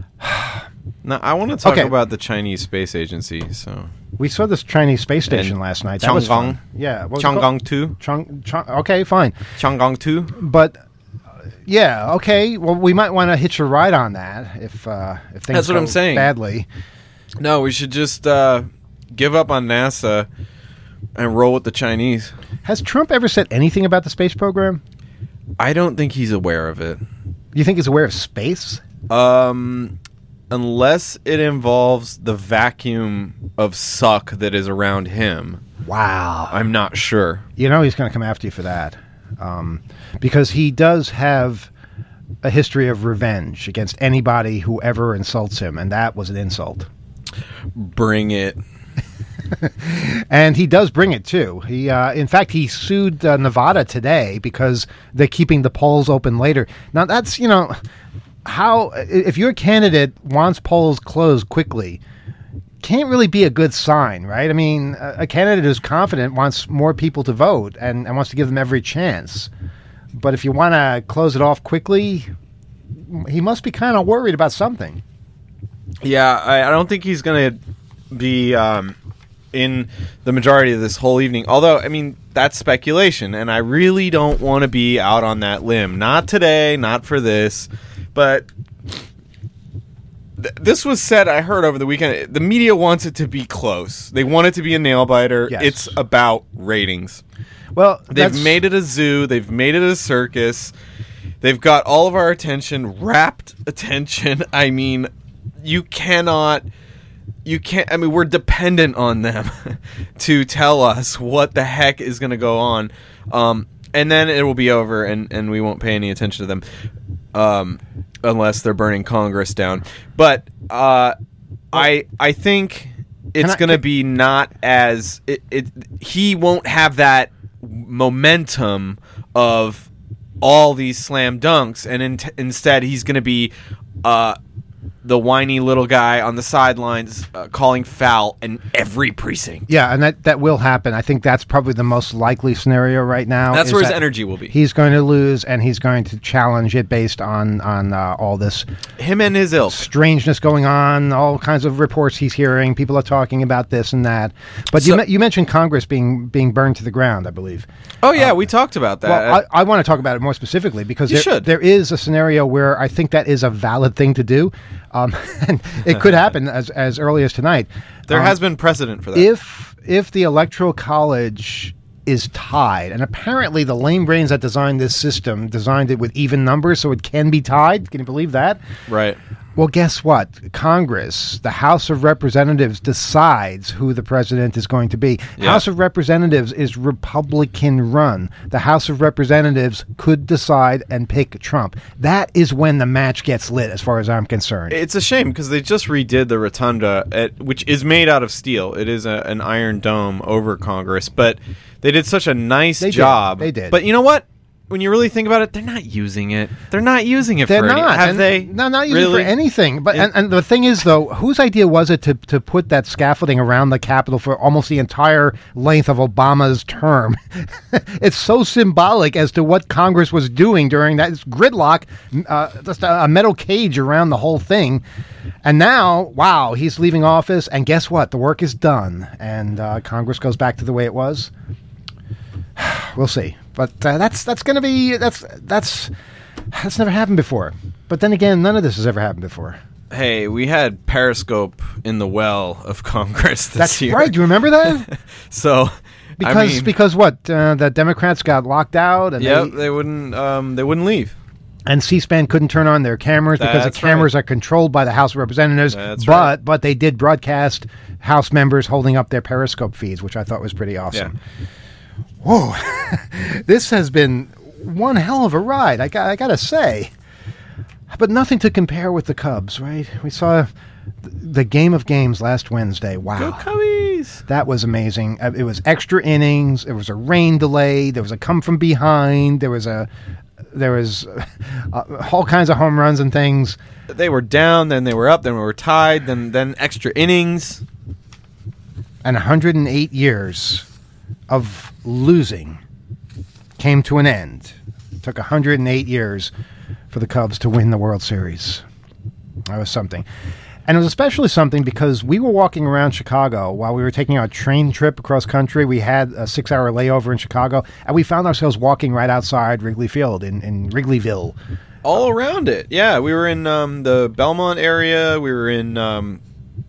No, I want to talk Okay. about the Chinese Space Agency. So We saw this Chinese space station And last night. That was Chang'e. fun. Yeah. what was it called? Chang'e two. Chang, Chang, okay, fine. Chang'e two. But, uh, yeah, okay. Well, we might want to hitch a ride on that if, uh, if things That's what go I'm saying. badly. No, we should just uh, give up on NASA and roll with the Chinese. Has Trump ever said anything about the space program? I don't think he's aware of it. Do you think he's aware of space? Um, unless it involves the vacuum of suck that is around him. Wow. I'm not sure. You know he's going to come after you for that. Um, because he does have a history of revenge against anybody who ever insults him, and that was an insult. Bring it. And he does bring it, too. He, uh, in fact, he sued uh, Nevada today because they're keeping the polls open later. Now, that's, you know, how, if your candidate wants polls closed quickly, can't really be a good sign, right? I mean, a, a candidate who's confident wants more people to vote and, and wants to give them every chance. But if you want to close it off quickly, he must be kind of worried about something. Yeah, I, I don't think he's going to be um, in the majority of this whole evening. Although, I mean, that's speculation, and I really don't want to be out on that limb. Not today, not for this, but th- this was said, I heard over the weekend, the media wants it to be close. They want it to be a nail-biter. Yes. It's about ratings. Well, They've that's- made it a zoo. They've made it a circus. They've got all of our attention, rapt attention. I mean, you cannot... You can't. I mean, we're dependent on them to tell us what the heck is going to go on, um, and then it will be over, and, and we won't pay any attention to them, um, unless they're burning Congress down. But uh, I I think it's I- going to can- be not as it, it. He won't have that momentum of all these slam dunks, and in, instead he's going to be. Uh, the whiny little guy on the sidelines uh, calling foul in every precinct. Yeah, and that, that will happen. I think that's probably the most likely scenario right now. That's is where his that energy will be. He's going to lose, and he's going to challenge it based on, on uh, all this Him and his ilk. strangeness going on, all kinds of reports he's hearing. People are talking about this and that. But So- you, me- you mentioned Congress being being burned to the ground, I believe. Oh, yeah, we talked about that. Well, I, I want to talk about it more specifically because You there, should. there is a scenario where I think that is a valid thing to do. Um, and it could happen as, as early as tonight. there Um, has been precedent for that. if if the electoral college is tied, and apparently the lame brains that designed this system designed it with even numbers so it can be tied. Can you believe that? right. Well, guess what? Congress, the House of Representatives, decides who the president is going to be. Yeah. House of Representatives is Republican run. The House of Representatives could decide and pick Trump. That is when the match gets lit, as far as I'm concerned. It's a shame because they just redid the rotunda, at, which is made out of steel. It is a, an iron dome over Congress, but they did such a nice They did. job. They did. But you know what? when you really think about it, they're not using it. They're not using it They're for not. any, have and, they? No, not using really? it for anything. But Yeah. and, and the thing is, though, whose idea was it to, to put that scaffolding around the Capitol for almost the entire length of Obama's term? It's so symbolic as to what Congress was doing during that it's gridlock, uh, just a, a metal cage around the whole thing. And now, wow, he's leaving office, and guess what? The work is done, and uh, Congress goes back to the way it was. We'll see. But uh, that's that's going to be that's that's that's never happened before. But then again, none of this has ever happened before. Hey, we had Periscope in the well of Congress this That's year. right. Do you remember that? So Because I mean, because what uh, the Democrats got locked out, and yeah, they, they wouldn't um, they wouldn't leave. and C-SPAN couldn't turn on their cameras because the That's cameras are controlled by the House of Representatives. That's but right. but they did broadcast House members holding up their Periscope feeds, which I thought was pretty awesome. Whoa, this has been one hell of a ride. I got I gotta say, but nothing to compare with the Cubs, right? We saw th- the game of games last Wednesday. Wow. Go Cubbies! That was amazing. Uh, It was extra innings. There was a rain delay. There was a come from behind. There was a there was uh, all kinds of home runs and things. They were down, then they were up, then we were tied, then then extra innings. And one hundred eight years of losing came to an end. It took one hundred eight years for the Cubs to win the World Series. That was something. And it was especially something because we were walking around Chicago while we were taking our train trip across country. We had a six-hour layover in Chicago, and we found ourselves walking right outside Wrigley Field in, in Wrigleyville. All around it. Yeah, we were in um, the Belmont area. We were in, um,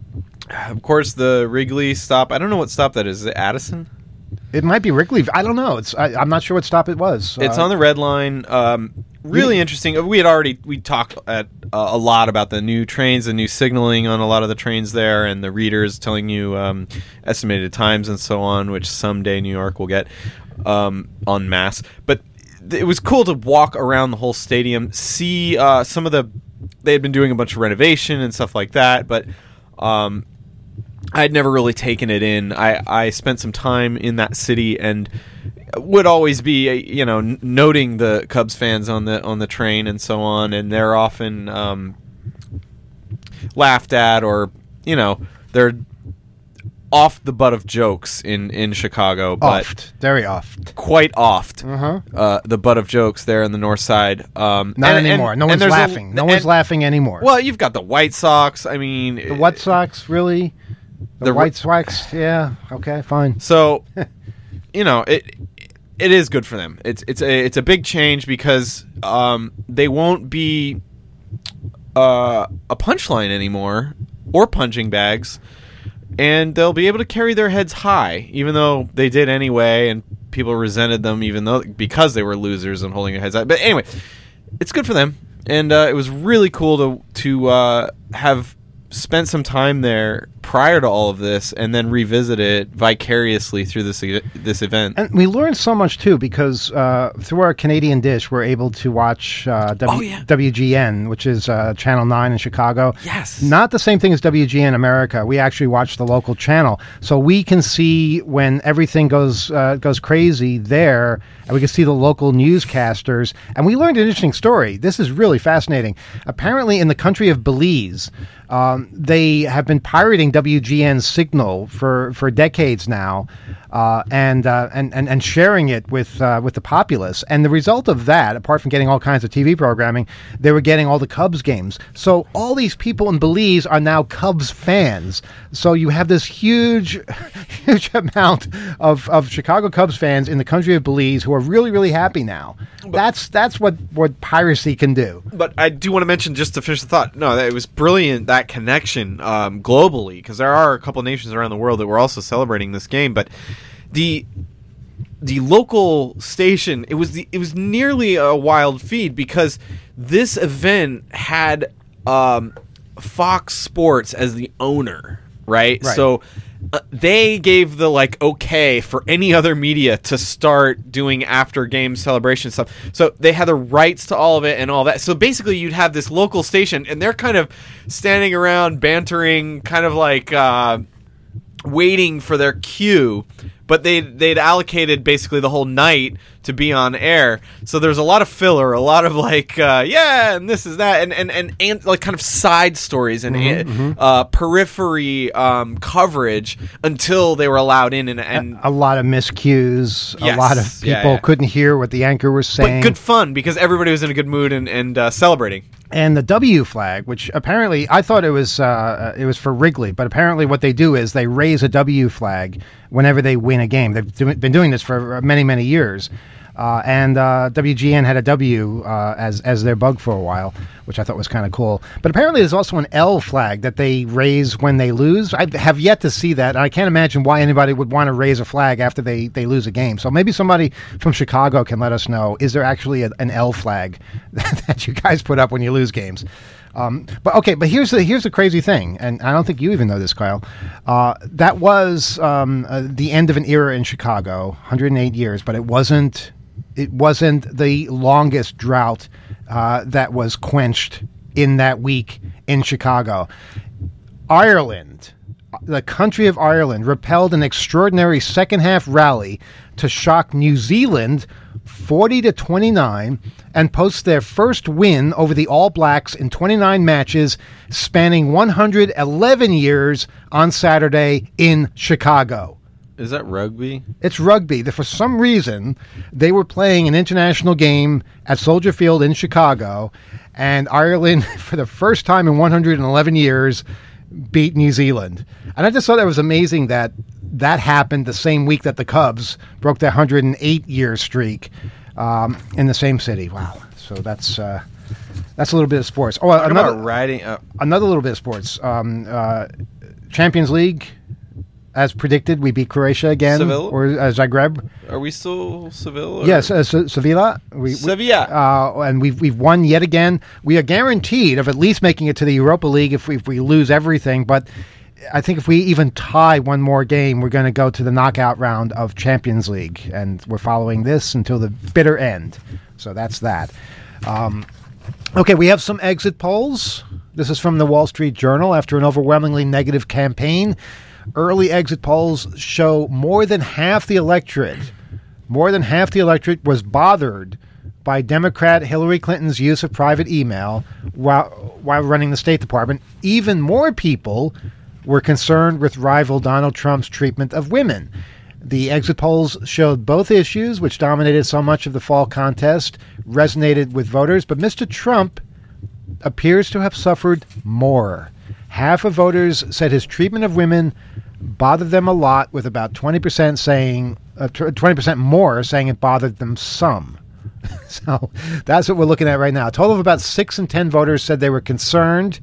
of course, the Wrigley stop. I don't know what stop that is. Is it Addison? It might be Wrigley. I don't know. It's I, I'm not sure what stop it was. It's Uh, on the Red Line. Um, really interesting. We had already we talked at uh, a lot about the new trains, the new signaling on a lot of the trains there, and the readers telling you um, estimated times and so on, which someday New York will get um, en masse. But th- it was cool to walk around the whole stadium, see uh, some of the. They had been doing a bunch of renovation and stuff like that, but. Um, I'd never really taken it in. I, I spent some time in that city and would always be, you know, n- noting the Cubs fans on the on the train and so on, and they're often um, laughed at, or you know, they're off the butt of jokes in, in Chicago, but oft, very oft, quite oft. Uh-huh. Uh, the butt of jokes there on the north side. Um, Not and- anymore. and- no and one's there's a- laughing. no and- one's laughing anymore. Well, you've got the White Sox. I mean, The White Sox, really? The, The- White Sox? Yeah. Okay, fine. So, you know, it it is good for them. It's it's a it's a big change because um, they won't be uh, a punchline anymore or punching bags, and they'll be able to carry their heads high, even though they did anyway, and people resented them even though because they were losers and holding their heads high. But anyway, it's good for them, and uh, it was really cool to to uh, have spent some time there prior to all of this and then revisit it vicariously through this e- this event. And we learned so much, too, because uh, through our Canadian dish, we're able to watch uh, w- Oh, yeah. W G N, which is uh, Channel nine in Chicago. Yes. Not the same thing as W G N America. We actually watch the local channel. So we can see when everything goes uh, goes crazy there, and we can see the local newscasters. And we learned an interesting story. This is really fascinating. Apparently, in the country of Belize, um, they have been pirating W G N's signal for, for decades now, uh, and, uh, and and and sharing it with uh, with the populace. And the result of that, apart from getting all kinds of T V programming, they were getting all the Cubs games. So all these people in Belize are now Cubs fans. So you have this huge, huge amount of, of Chicago Cubs fans in the country of Belize who are really, really happy now. That's that's what, what piracy can do. But I do want to mention, just to finish the thought, no, that it was brilliant, that connection um, globally, because there are a couple nations around the world that were also celebrating this game. But the the local station, it was the, it was nearly a wild feed because this event had um, Fox Sports as the owner, right? Right. So uh, they gave the like okay for any other media to start doing after game celebration stuff. So they had the rights to all of it and all that. So basically you'd have this local station and they're kind of standing around bantering, kind of like uh, waiting for their cue. But they they'd allocated basically the whole night to be on air. So there's a lot of filler, a lot of like, uh, yeah, and this is that, and and, and, and like kind of side stories and Mm-hmm, uh, periphery um, coverage until they were allowed in, and, and a, a lot of miscues. Yes, A lot of people yeah, yeah. couldn't hear what the anchor was saying. but good fun because everybody was in a good mood and and uh, celebrating. And the W flag, which apparently I thought it was uh, it was for Wrigley, but apparently what they do is they raise a W flag whenever they win a game. They've do, been doing this for many many years, uh, and uh, W G N had a W uh, as as their bug for a while, which I thought was kind of cool. But apparently there's also an L flag that they raise when they lose. I have yet to see that, and I can't imagine why anybody would want to raise a flag after they, they lose a game. So maybe somebody from Chicago can let us know, is there actually a, an L flag that you guys put up when you lose games? Um, but okay, but here's the here's the crazy thing, and I don't think you even know this, Kyle. Uh, that was um, uh, the end of an era in Chicago, one hundred eight years, but it wasn't it wasn't the longest drought uh, that was quenched in that week in Chicago. Ireland, the country of Ireland, repelled an extraordinary second half rally to shock New Zealand forty to twenty-nine and post their first win over the All Blacks in twenty-nine matches spanning one hundred eleven years on Saturday in Chicago. Is that rugby? It's rugby. For some reason, they were playing an international game at Soldier Field in Chicago, and Ireland, for the first time in one hundred eleven years, beat New Zealand. And I just thought that was amazing that that happened the same week that the Cubs broke their one hundred eight year streak um, in the same city. Wow. So that's uh, that's a little bit of sports. Oh, Talk another about riding. Uh, another little bit of sports. Um, uh, Champions League, as predicted, we beat Croatia again. Seville? Or uh, Zagreb. are we still Seville? Or? Yes, uh, Se- Sevilla. We, we- Sevilla. uh, and we've we've won yet again. We are guaranteed of at least making it to the Europa League if we, if we lose everything. But I think if we even tie one more game, we're going to go to the knockout round of Champions League, and we're following this until the bitter end. So that's that. Um, okay, we have some exit polls. This is from the Wall Street Journal. After an overwhelmingly negative campaign, early exit polls show more than half the electorate, more than half the electorate was bothered by Democrat Hillary Clinton's use of private email while, while running the State Department. Even more people were concerned with rival Donald Trump's treatment of women. The exit polls showed both issues, which dominated so much of the fall contest, resonated with voters, but Mister Trump appears to have suffered more. Half of voters said his treatment of women bothered them a lot, with about twenty percent saying, uh, twenty percent more saying it bothered them some. So that's what we're looking at right now. A total of about six in ten voters said they were concerned,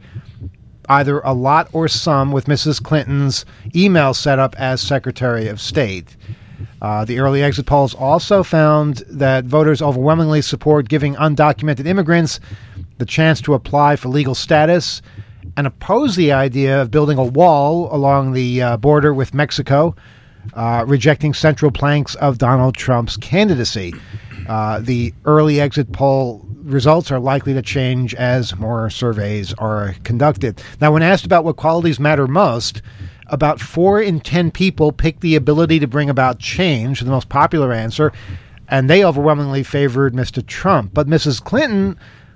either a lot or some, with Missus Clinton's email setup as Secretary of State. Uh, the early exit polls also found that voters overwhelmingly support giving undocumented immigrants the chance to apply for legal status and oppose the idea of building a wall along the uh, border with Mexico, uh, rejecting central planks of Donald Trump's candidacy. Uh, the early exit poll results are likely to change as more surveys are conducted. Now, when asked about what qualities matter most, about four in ten people picked the ability to bring about change, the most popular answer, and they overwhelmingly favored Mister Trump. But Missus Clinton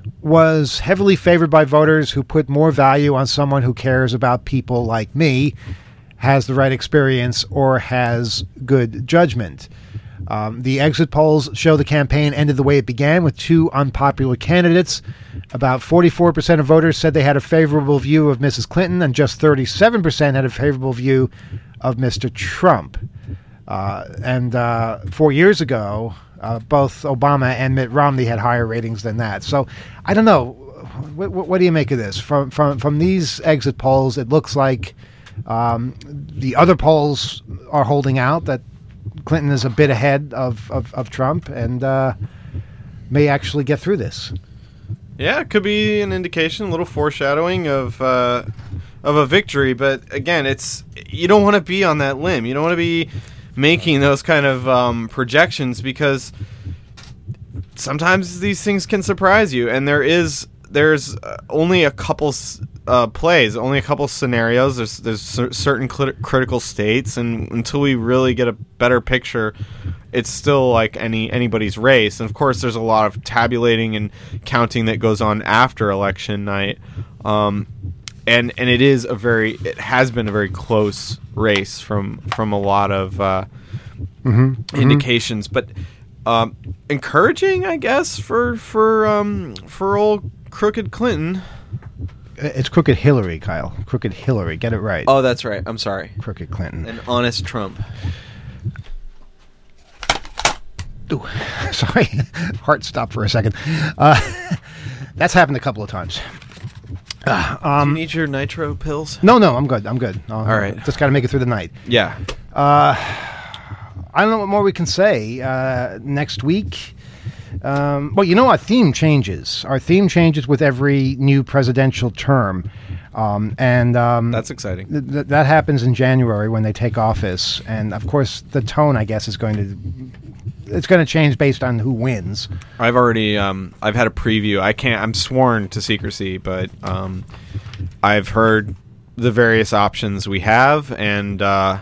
was heavily favored by voters who put more value on someone who cares about people like me, has the right experience, or has good judgment. Um, the exit polls show the campaign ended the way it began, with two unpopular candidates. About forty-four percent of voters said they had a favorable view of Missus Clinton, and just thirty-seven percent had a favorable view of Mister Trump. Uh, and uh, four years ago, uh, both Obama and Mitt Romney had higher ratings than that. So I don't know. What, what, what do you make of this? From, from, from these exit polls, it looks like um, the other polls are holding out that Clinton is a bit ahead of, of, of Trump and uh, may actually get through this. Yeah, it could be an indication, a little foreshadowing of uh, of a victory. But again, it's you don't want to be on that limb. You don't want to be making those kind of um, projections, because sometimes these things can surprise you. And there is there's only a couple s- uh, plays. Only a couple scenarios. There's there's cer- certain cl- critical states, and until we really get a better picture, it's still like any anybody's race. And of course, there's a lot of tabulating and counting that goes on after election night. Um, and and it is a very it has been a very close race from from a lot of uh, Mm-hmm. indications, but um, encouraging, I guess, for for um, for old crooked Clinton. It's Crooked Hillary, Kyle. Crooked Hillary. Get it right. Oh, that's right. I'm sorry. Crooked Clinton. An honest Trump. Ooh, sorry. Heart stopped for a second. Uh, that's happened a couple of times. Uh, um, you need your nitro pills? No, no, I'm good. I'm good. Uh, All right. Just got to make it through the night. Yeah. Uh, I don't know what more we can say. Uh, next week, um, well, you know, our theme changes. Our theme changes with every new presidential term. Um, and um, That's exciting. Th- th- that happens in January when they take office. And, of course, the tone, I guess, is going to... It's going to change based on who wins. I've already um, I've had a preview. I can't. I'm sworn to secrecy, but um, I've heard the various options we have, and uh,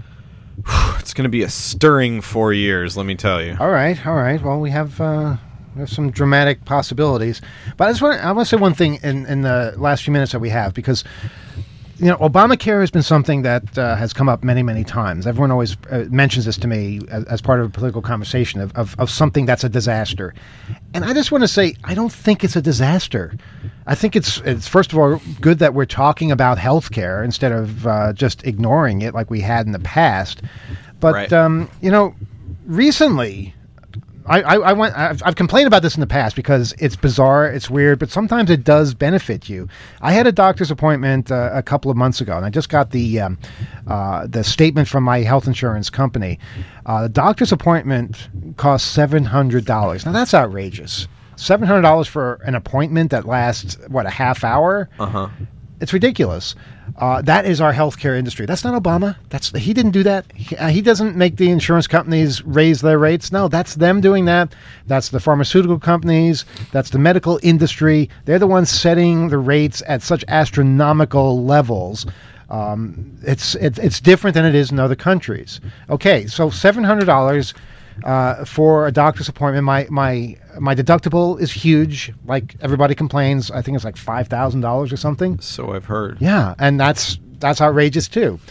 it's going to be a stirring four years. Let me tell you. All right, all right. Well, we have uh, we have some dramatic possibilities, but I just want I want to say one thing in in the last few minutes that we have, because you know, Obamacare has been something that uh, has come up many, many times. Everyone always uh, mentions this to me as, as part of a political conversation of, of, of something that's a disaster. And I just want to say, I don't think it's a disaster. I think it's, it's first of all, good that we're talking about health care instead of uh, just ignoring it like we had in the past. But, Right. um, you know, recently... I, I, I went. I've, I've complained about this in the past because it's bizarre, it's weird, but sometimes it does benefit you. I had a doctor's appointment uh, a couple of months ago, and I just got the um, uh, the statement from my health insurance company. Uh, the doctor's appointment cost seven hundred dollars. Now that's outrageous. Seven hundred dollars for an appointment that lasts what, a half hour? Uh huh. It's ridiculous. Uh, that is our healthcare industry. That's not Obama. That's he didn't do that. He, uh, he doesn't make the insurance companies raise their rates. No, that's them doing that. That's the pharmaceutical companies. That's the medical industry. They're the ones setting the rates at such astronomical levels. Um, it's it, it's different than it is in other countries. Okay, so seven hundred dollars uh, for a doctor's appointment. My my my deductible is huge. Like everybody complains. I think it's like five thousand dollars or something. So I've heard. Yeah, and that's that's outrageous too.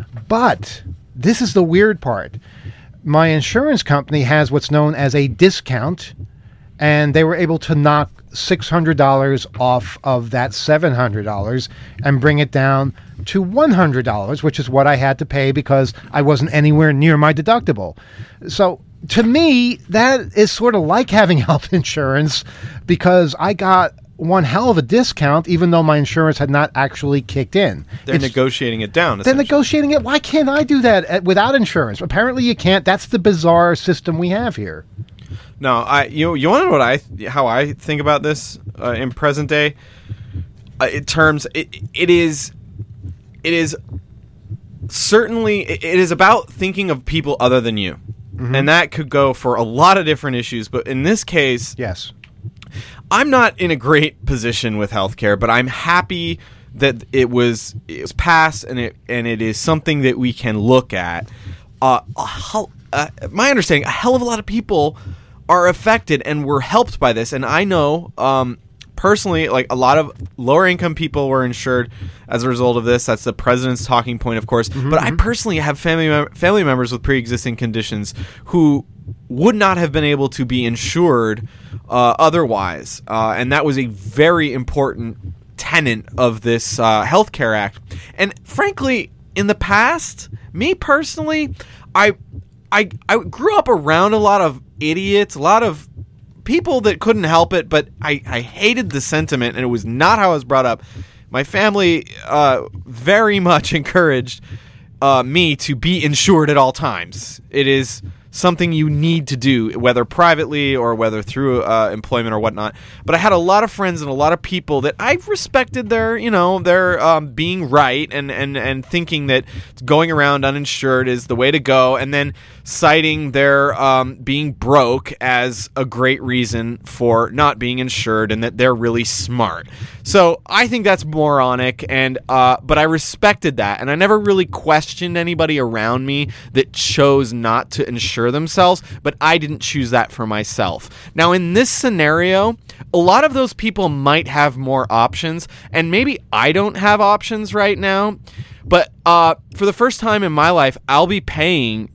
But this is the weird part. My insurance company has what's known as a discount, and they were able to knock six hundred dollars off of that seven hundred dollars and bring it down to one hundred dollars, which is what I had to pay because I wasn't anywhere near my deductible. So to me, that is sort of like having health insurance because I got one hell of a discount, even though my insurance had not actually kicked in. They're It's- negotiating it down. they're essentially. negotiating it. Why can't I do that uh, without insurance? Apparently you can't. That's the bizarre system we have here. No, I you you want to know what I how I think about this uh, in present day uh, in terms it it is it is certainly it, it is about thinking of people other than you, Mm-hmm. and that could go for a lot of different issues. But in this case, Yes. I'm not in a great position with healthcare, but I'm happy that it was it was passed and it and it is something that we can look at. Uh, a hell, uh, my understanding, a hell of a lot of people are affected and were helped by this, and I know um, personally, like a lot of lower income people were insured as a result of this. That's the president's talking point, of course. But I personally have family mem- family members with pre-existing conditions who would not have been able to be insured uh, otherwise, uh, and that was a very important tenet of this uh, Healthcare Act. And frankly, in the past, me personally, I, I, I grew up around a lot of idiots, a lot of people that couldn't help it, but I, I hated the sentiment, and it was not how I was brought up. My family uh, very much encouraged uh, me to be insured at all times. It is something you need to do, whether privately or whether through uh, employment or whatnot. But I had a lot of friends and a lot of people that I respected their, you know, their um, being right and, and, and thinking that going around uninsured is the way to go, and then citing their um, being broke as a great reason for not being insured and that they're really smart. So I think that's moronic, and uh, but I respected that, and I never really questioned anybody around me that chose not to insure themselves, but I didn't choose that for myself. Now, in this scenario, a lot of those people might have more options, and maybe I don't have options right now, but uh, for the first time in my life, I'll be paying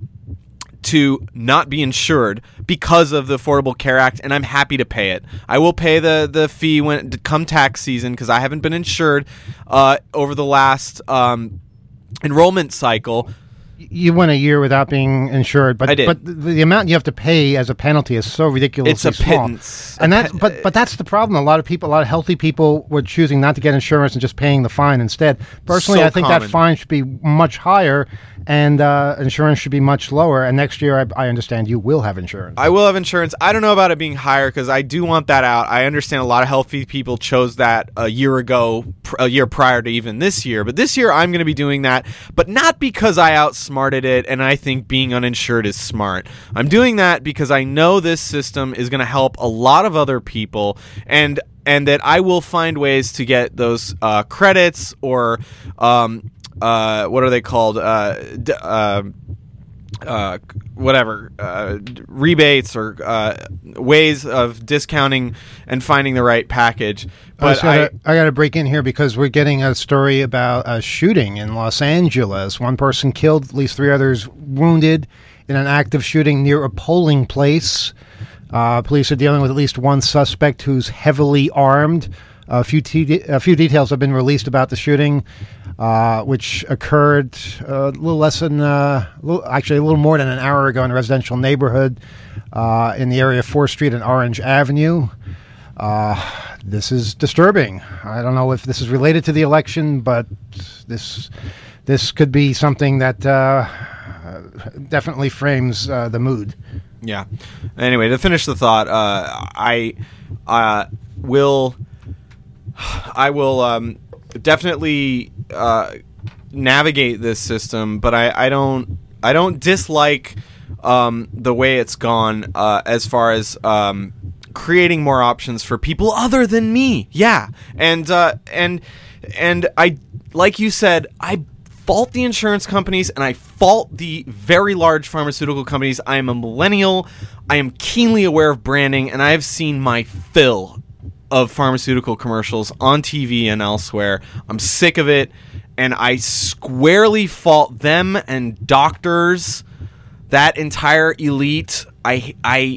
to not be insured because of the Affordable Care Act, and I'm happy to pay it. I will pay the, the fee when come tax season because I haven't been insured uh, over the last um, enrollment cycle. You went a year without being insured, but I did. but the, the amount you have to pay as a penalty is so ridiculously It's a small. pittance. And A that's pe- but but that's the problem. A lot of people, a lot of healthy people, were choosing not to get insurance and just paying the fine instead. Personally, So I think common. that fine should be much higher, and uh, insurance should be much lower. And next year, I, I understand you will have insurance. I will have insurance. I don't know about it being higher because I do want that out. I understand a lot of healthy people chose that a year ago, pr- a year prior to even this year. But this year, I'm going to be doing that, but not because I outsmarted it and I think being uninsured is smart. I'm doing that because I know this system is going to help a lot of other people, and and that I will find ways to get those uh, credits or um, uh, what are they called? Uh, d- uh, uh, whatever uh, rebates or uh, ways of discounting and finding the right package. But I, I, gotta, I got to break in here because we're getting a story about a shooting in Los Angeles. One person killed, at least three others wounded in an active shooting near a polling place. Uh, police are dealing with at least one suspect who's heavily armed. A few te- a few details have been released about the shooting, uh, which occurred uh, a little less than, uh, a little, actually a little more than an hour ago in a residential neighborhood uh, in the area of fourth Street and Orange Avenue. Uh, this is disturbing. I don't know if this is related to the election, but this this could be something that uh, definitely frames uh, the mood. Yeah. Anyway, to finish the thought, uh, I uh, will, I will um, definitely uh, navigate this system, but I, I don't, I don't dislike um, the way it's gone uh, as far as um, creating more options for people other than me. Yeah, and uh, and and I, like you said, I fault the insurance companies and I fault the very large pharmaceutical companies. I am a millennial. I am keenly aware of branding, and I have seen my fill of pharmaceutical commercials on T V and elsewhere. I'm sick of it, and I squarely fault them and doctors, that entire elite. I I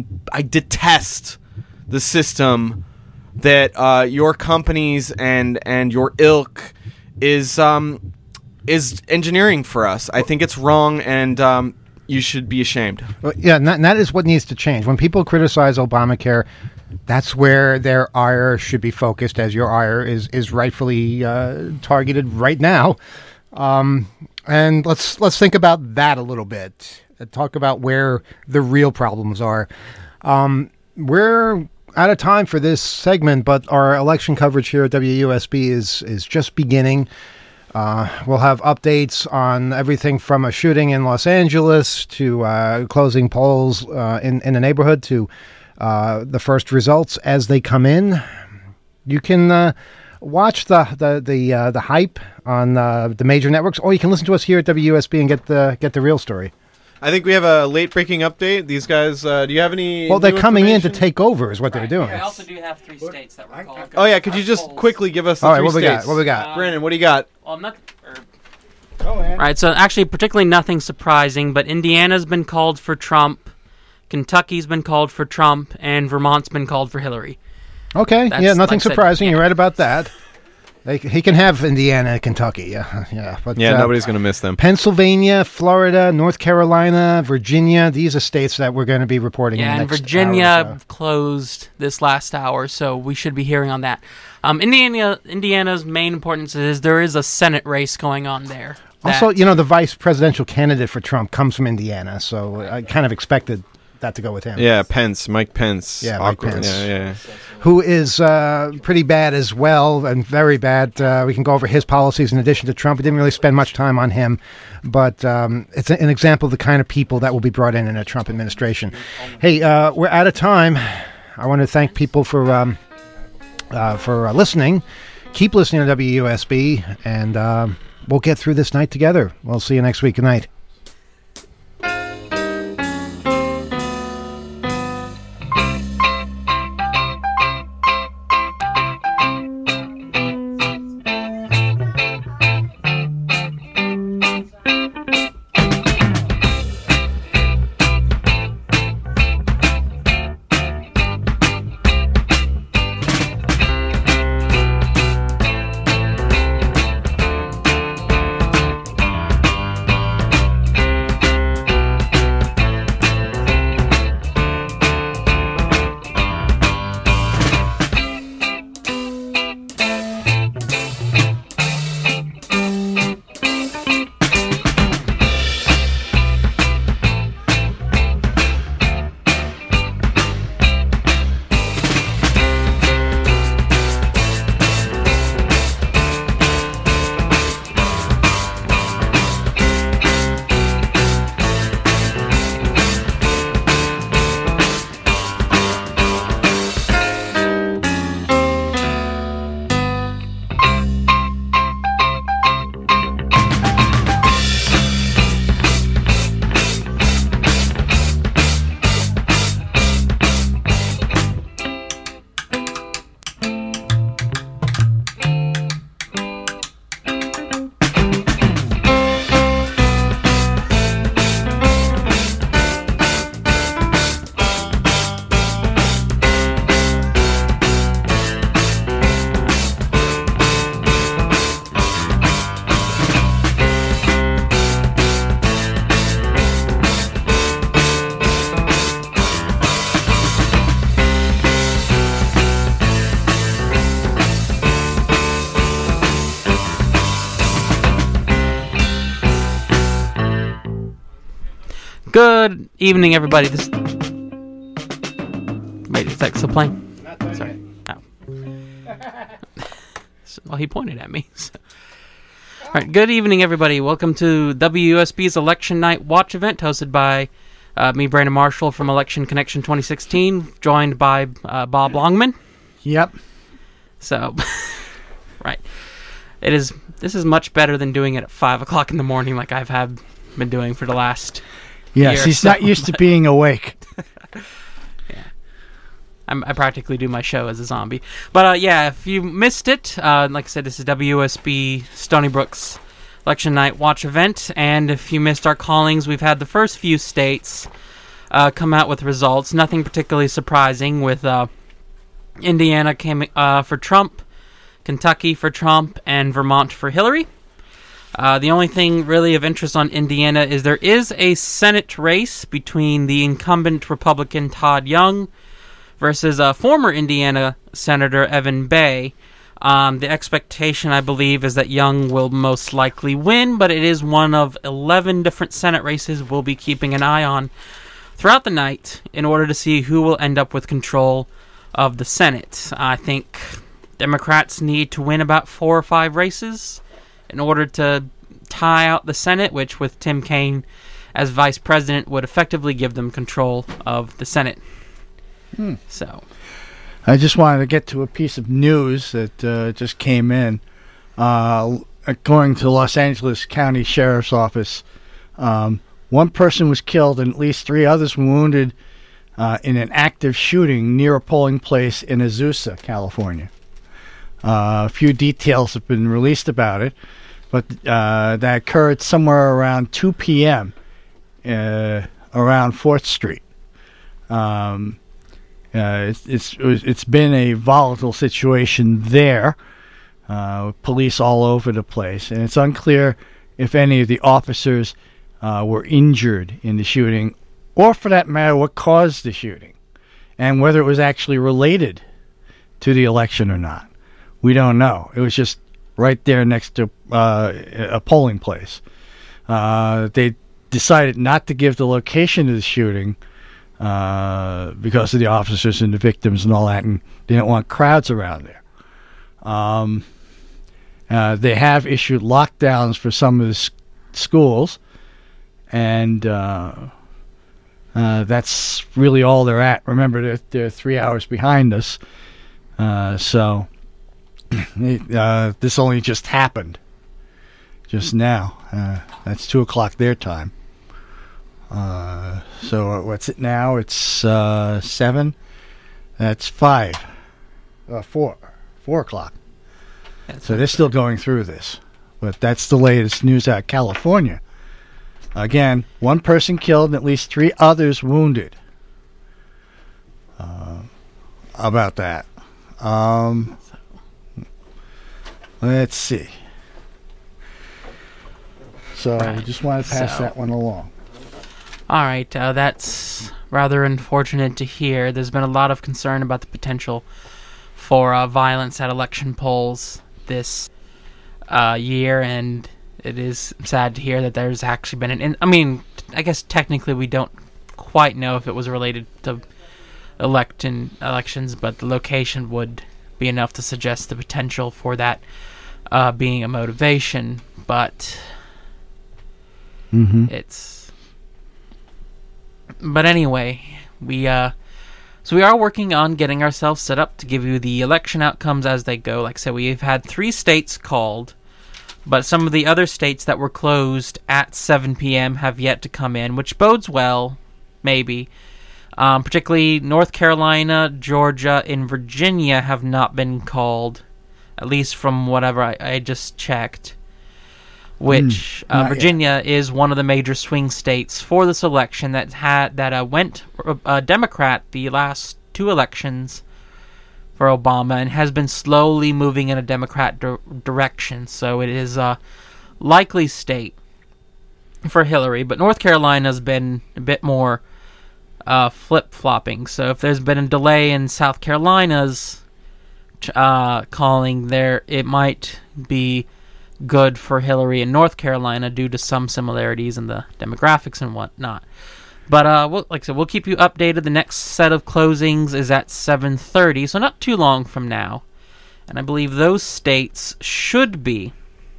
I detest the system that uh, your companies and and your ilk is um is engineering for us. I think it's wrong, and um, you should be ashamed. Well, yeah, and that, and that is what needs to change. When people criticize Obamacare, that's where their ire should be focused, as your ire is is rightfully uh, targeted right now. Um, and let's let's think about that a little bit. Uh, talk about where the real problems are. Um, we're out of time for this segment, but our election coverage here at W U S B is is just beginning. Uh, we'll have updates on everything from a shooting in Los Angeles to uh, closing polls uh, in, in the neighborhood to uh, the first results as they come in. You can uh, watch the the the, uh, the hype on uh, the major networks, or you can listen to us here at W U S B and get the get the real story. I think we have a late breaking update. These guys, uh, do you have any? Well, they're new coming in to information? take over, is what they're doing. I also do have three states that were called. Oh yeah, could you just quickly give us the All right, three what we states? got? What we got? Uh, Brandon, what do you got? Well, I'm not. Or, Go ahead. right, so actually, particularly nothing surprising, but Indiana's been called for Trump, Kentucky's been called for Trump, and Vermont's been called for Hillary. Okay, That's, yeah, nothing like I said, surprising. yeah. You're right about that. They, he can have Indiana and Kentucky, yeah, yeah. But Yeah, uh, nobody's gonna miss them. Pennsylvania, Florida, North Carolina, Virginia. These are states that we're going to be reporting. Yeah, in the and next Virginia hour or so. closed this last hour, so we should be hearing on that. Um, Indiana, Indiana's main importance is there is a Senate race going on there. Also, that- you know, the vice presidential candidate for Trump comes from Indiana, so I kind of expected that to go with him. Yeah, Pence, Mike Pence. Yeah, Mike Awkward. Pence. Yeah, yeah. Who is uh, pretty bad as well, and very bad. Uh, we can go over his policies in addition to Trump. We didn't really spend much time on him, but um, it's an example of the kind of people that will be brought in in a Trump administration. Hey, uh, we're out of time. I want to thank people for um, uh, for uh, listening. Keep listening to W U S B, and um, we'll get through this night together. We'll see you next week. Good night. Good evening, everybody. This. Wait, is that still playing? Sorry. Oh. So, well, he pointed at me. So. All right. Good evening, everybody. Welcome to W U S B's Election Night Watch event, hosted by uh, me, Brandon Marshall, from Election Connection twenty sixteen, joined by uh, Bob Longman. Yep. So, right. It is. This is much better than doing it at five o'clock in the morning, like I've had been doing for the last. Yes, year, he's so, not used to being awake. Yeah, I'm, I practically do my show as a zombie. But uh, yeah, if you missed it, uh, like I said, this is W U S B Stony Brook's Election Night Watch event, and if you missed our callings, we've had the first few states uh, come out with results. Nothing particularly surprising, with uh, Indiana came uh, for Trump, Kentucky for Trump, and Vermont for Hillary. Uh, the only thing really of interest on Indiana is there is a Senate race between the incumbent Republican Todd Young versus uh, former Indiana Senator Evan Bay. Um, the expectation, I believe, is that Young will most likely win, but it is one of eleven different Senate races we'll be keeping an eye on throughout the night in order to see who will end up with control of the Senate. I think Democrats need to win about four or five races in order to tie out the Senate, which with Tim Kaine as vice president would effectively give them control of the Senate. Hmm. So, I just wanted to get to a piece of news that uh, just came in. Uh, according to Los Angeles County Sheriff's Office, um, one person was killed and at least three others were wounded uh, in an active shooting near a polling place in Azusa, California. Uh, a few details have been released about it, but uh, that occurred somewhere around two p.m. Uh, around fourth Street. Um, uh, it's, it's, it's been a volatile situation there, uh, with police all over the place, and it's unclear if any of the officers uh, were injured in the shooting, or for that matter, what caused the shooting, and whether it was actually related to the election or not. We don't know. It was just right there next to uh, a polling place. Uh, they decided not to give the location of the shooting uh, because of the officers and the victims and all that, and they didn't want crowds around there. Um, uh, they have issued lockdowns for some of the s- schools, and uh, uh, that's really all they're at. Remember, they're, they're three hours behind us, uh, so uh, this only just happened just now. Uh, that's two o'clock their time. Uh, so what's it now? It's uh, seven. That's five. Uh, four. Four o'clock. That's So they're still going through this. But that's the latest news out of California. Again, one person killed and at least three others wounded. Uh, about that. Um, let's see. So I Right. just want to pass So- that one along. All right, uh, that's rather unfortunate to hear. There's been a lot of concern about the potential for uh, violence at election polls this uh, year, and it is sad to hear that there's actually been an... In- I mean, I guess technically we don't quite know if it was related to election elections, but the location would be enough to suggest the potential for that uh, being a motivation, but Mm-hmm. it's... But anyway, we uh, so we are working on getting ourselves set up to give you the election outcomes as they go. Like I said, we've had three states called, but some of the other states that were closed at seven p.m. have yet to come in, which bodes well, maybe. Um, particularly North Carolina, Georgia, and Virginia have not been called, at least from whatever I, I just checked. Which Mm, uh, not Virginia is one of the major swing states for this election that had that uh, went uh, Democrat the last two elections for Obama and has been slowly moving in a Democrat di- direction. So it is a likely state for Hillary, but North Carolina's been a bit more uh, flip-flopping. So if there's been a delay in South Carolina's uh, calling there, it might be good for Hillary in North Carolina due to some similarities in the demographics and whatnot. But uh, we'll, like I said, we'll keep you updated. The next set of closings is at seven thirty, so not too long from now. And I believe those states should be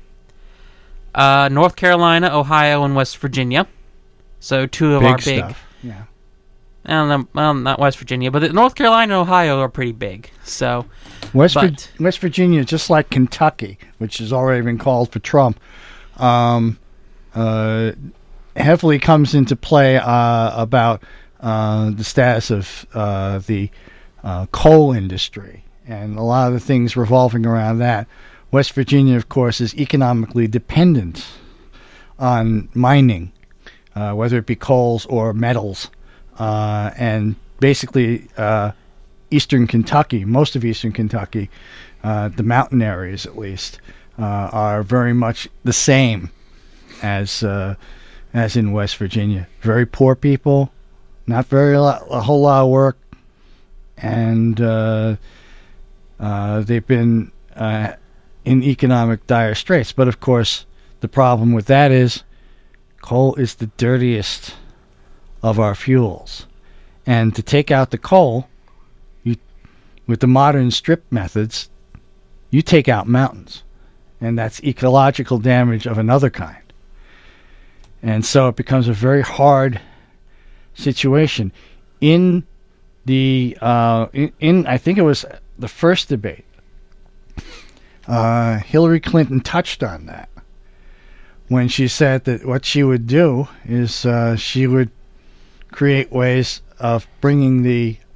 uh, North Carolina, Ohio, and West Virginia. So two of Big our big... stuff. Yeah. I don't know, well, not West Virginia, but the North Carolina and Ohio are pretty big. So West, Vir- But- West Virginia, just like Kentucky, which has already been called for Trump, um, uh, heavily comes into play uh, about uh, the status of uh, the uh, coal industry and a lot of the things revolving around that. West Virginia, of course, is economically dependent on mining, uh, whether it be coals or metals. Uh, and basically, uh, Eastern Kentucky, most of Eastern Kentucky, uh, the mountain areas at least, uh, are very much the same as uh, as in West Virginia. Very poor people, not very lo- a whole lot of work, and uh, uh, they've been uh, in economic dire straits. But of course, the problem with that is coal is the dirtiest of our fuels, and to take out the coal, you with the modern strip methods, you take out mountains, and that's ecological damage of another kind. And so it becomes a very hard situation. In the uh, in, in I think it was the first debate, uh, Hillary Clinton touched on that when she said that what she would do is uh, she would create ways of bringing the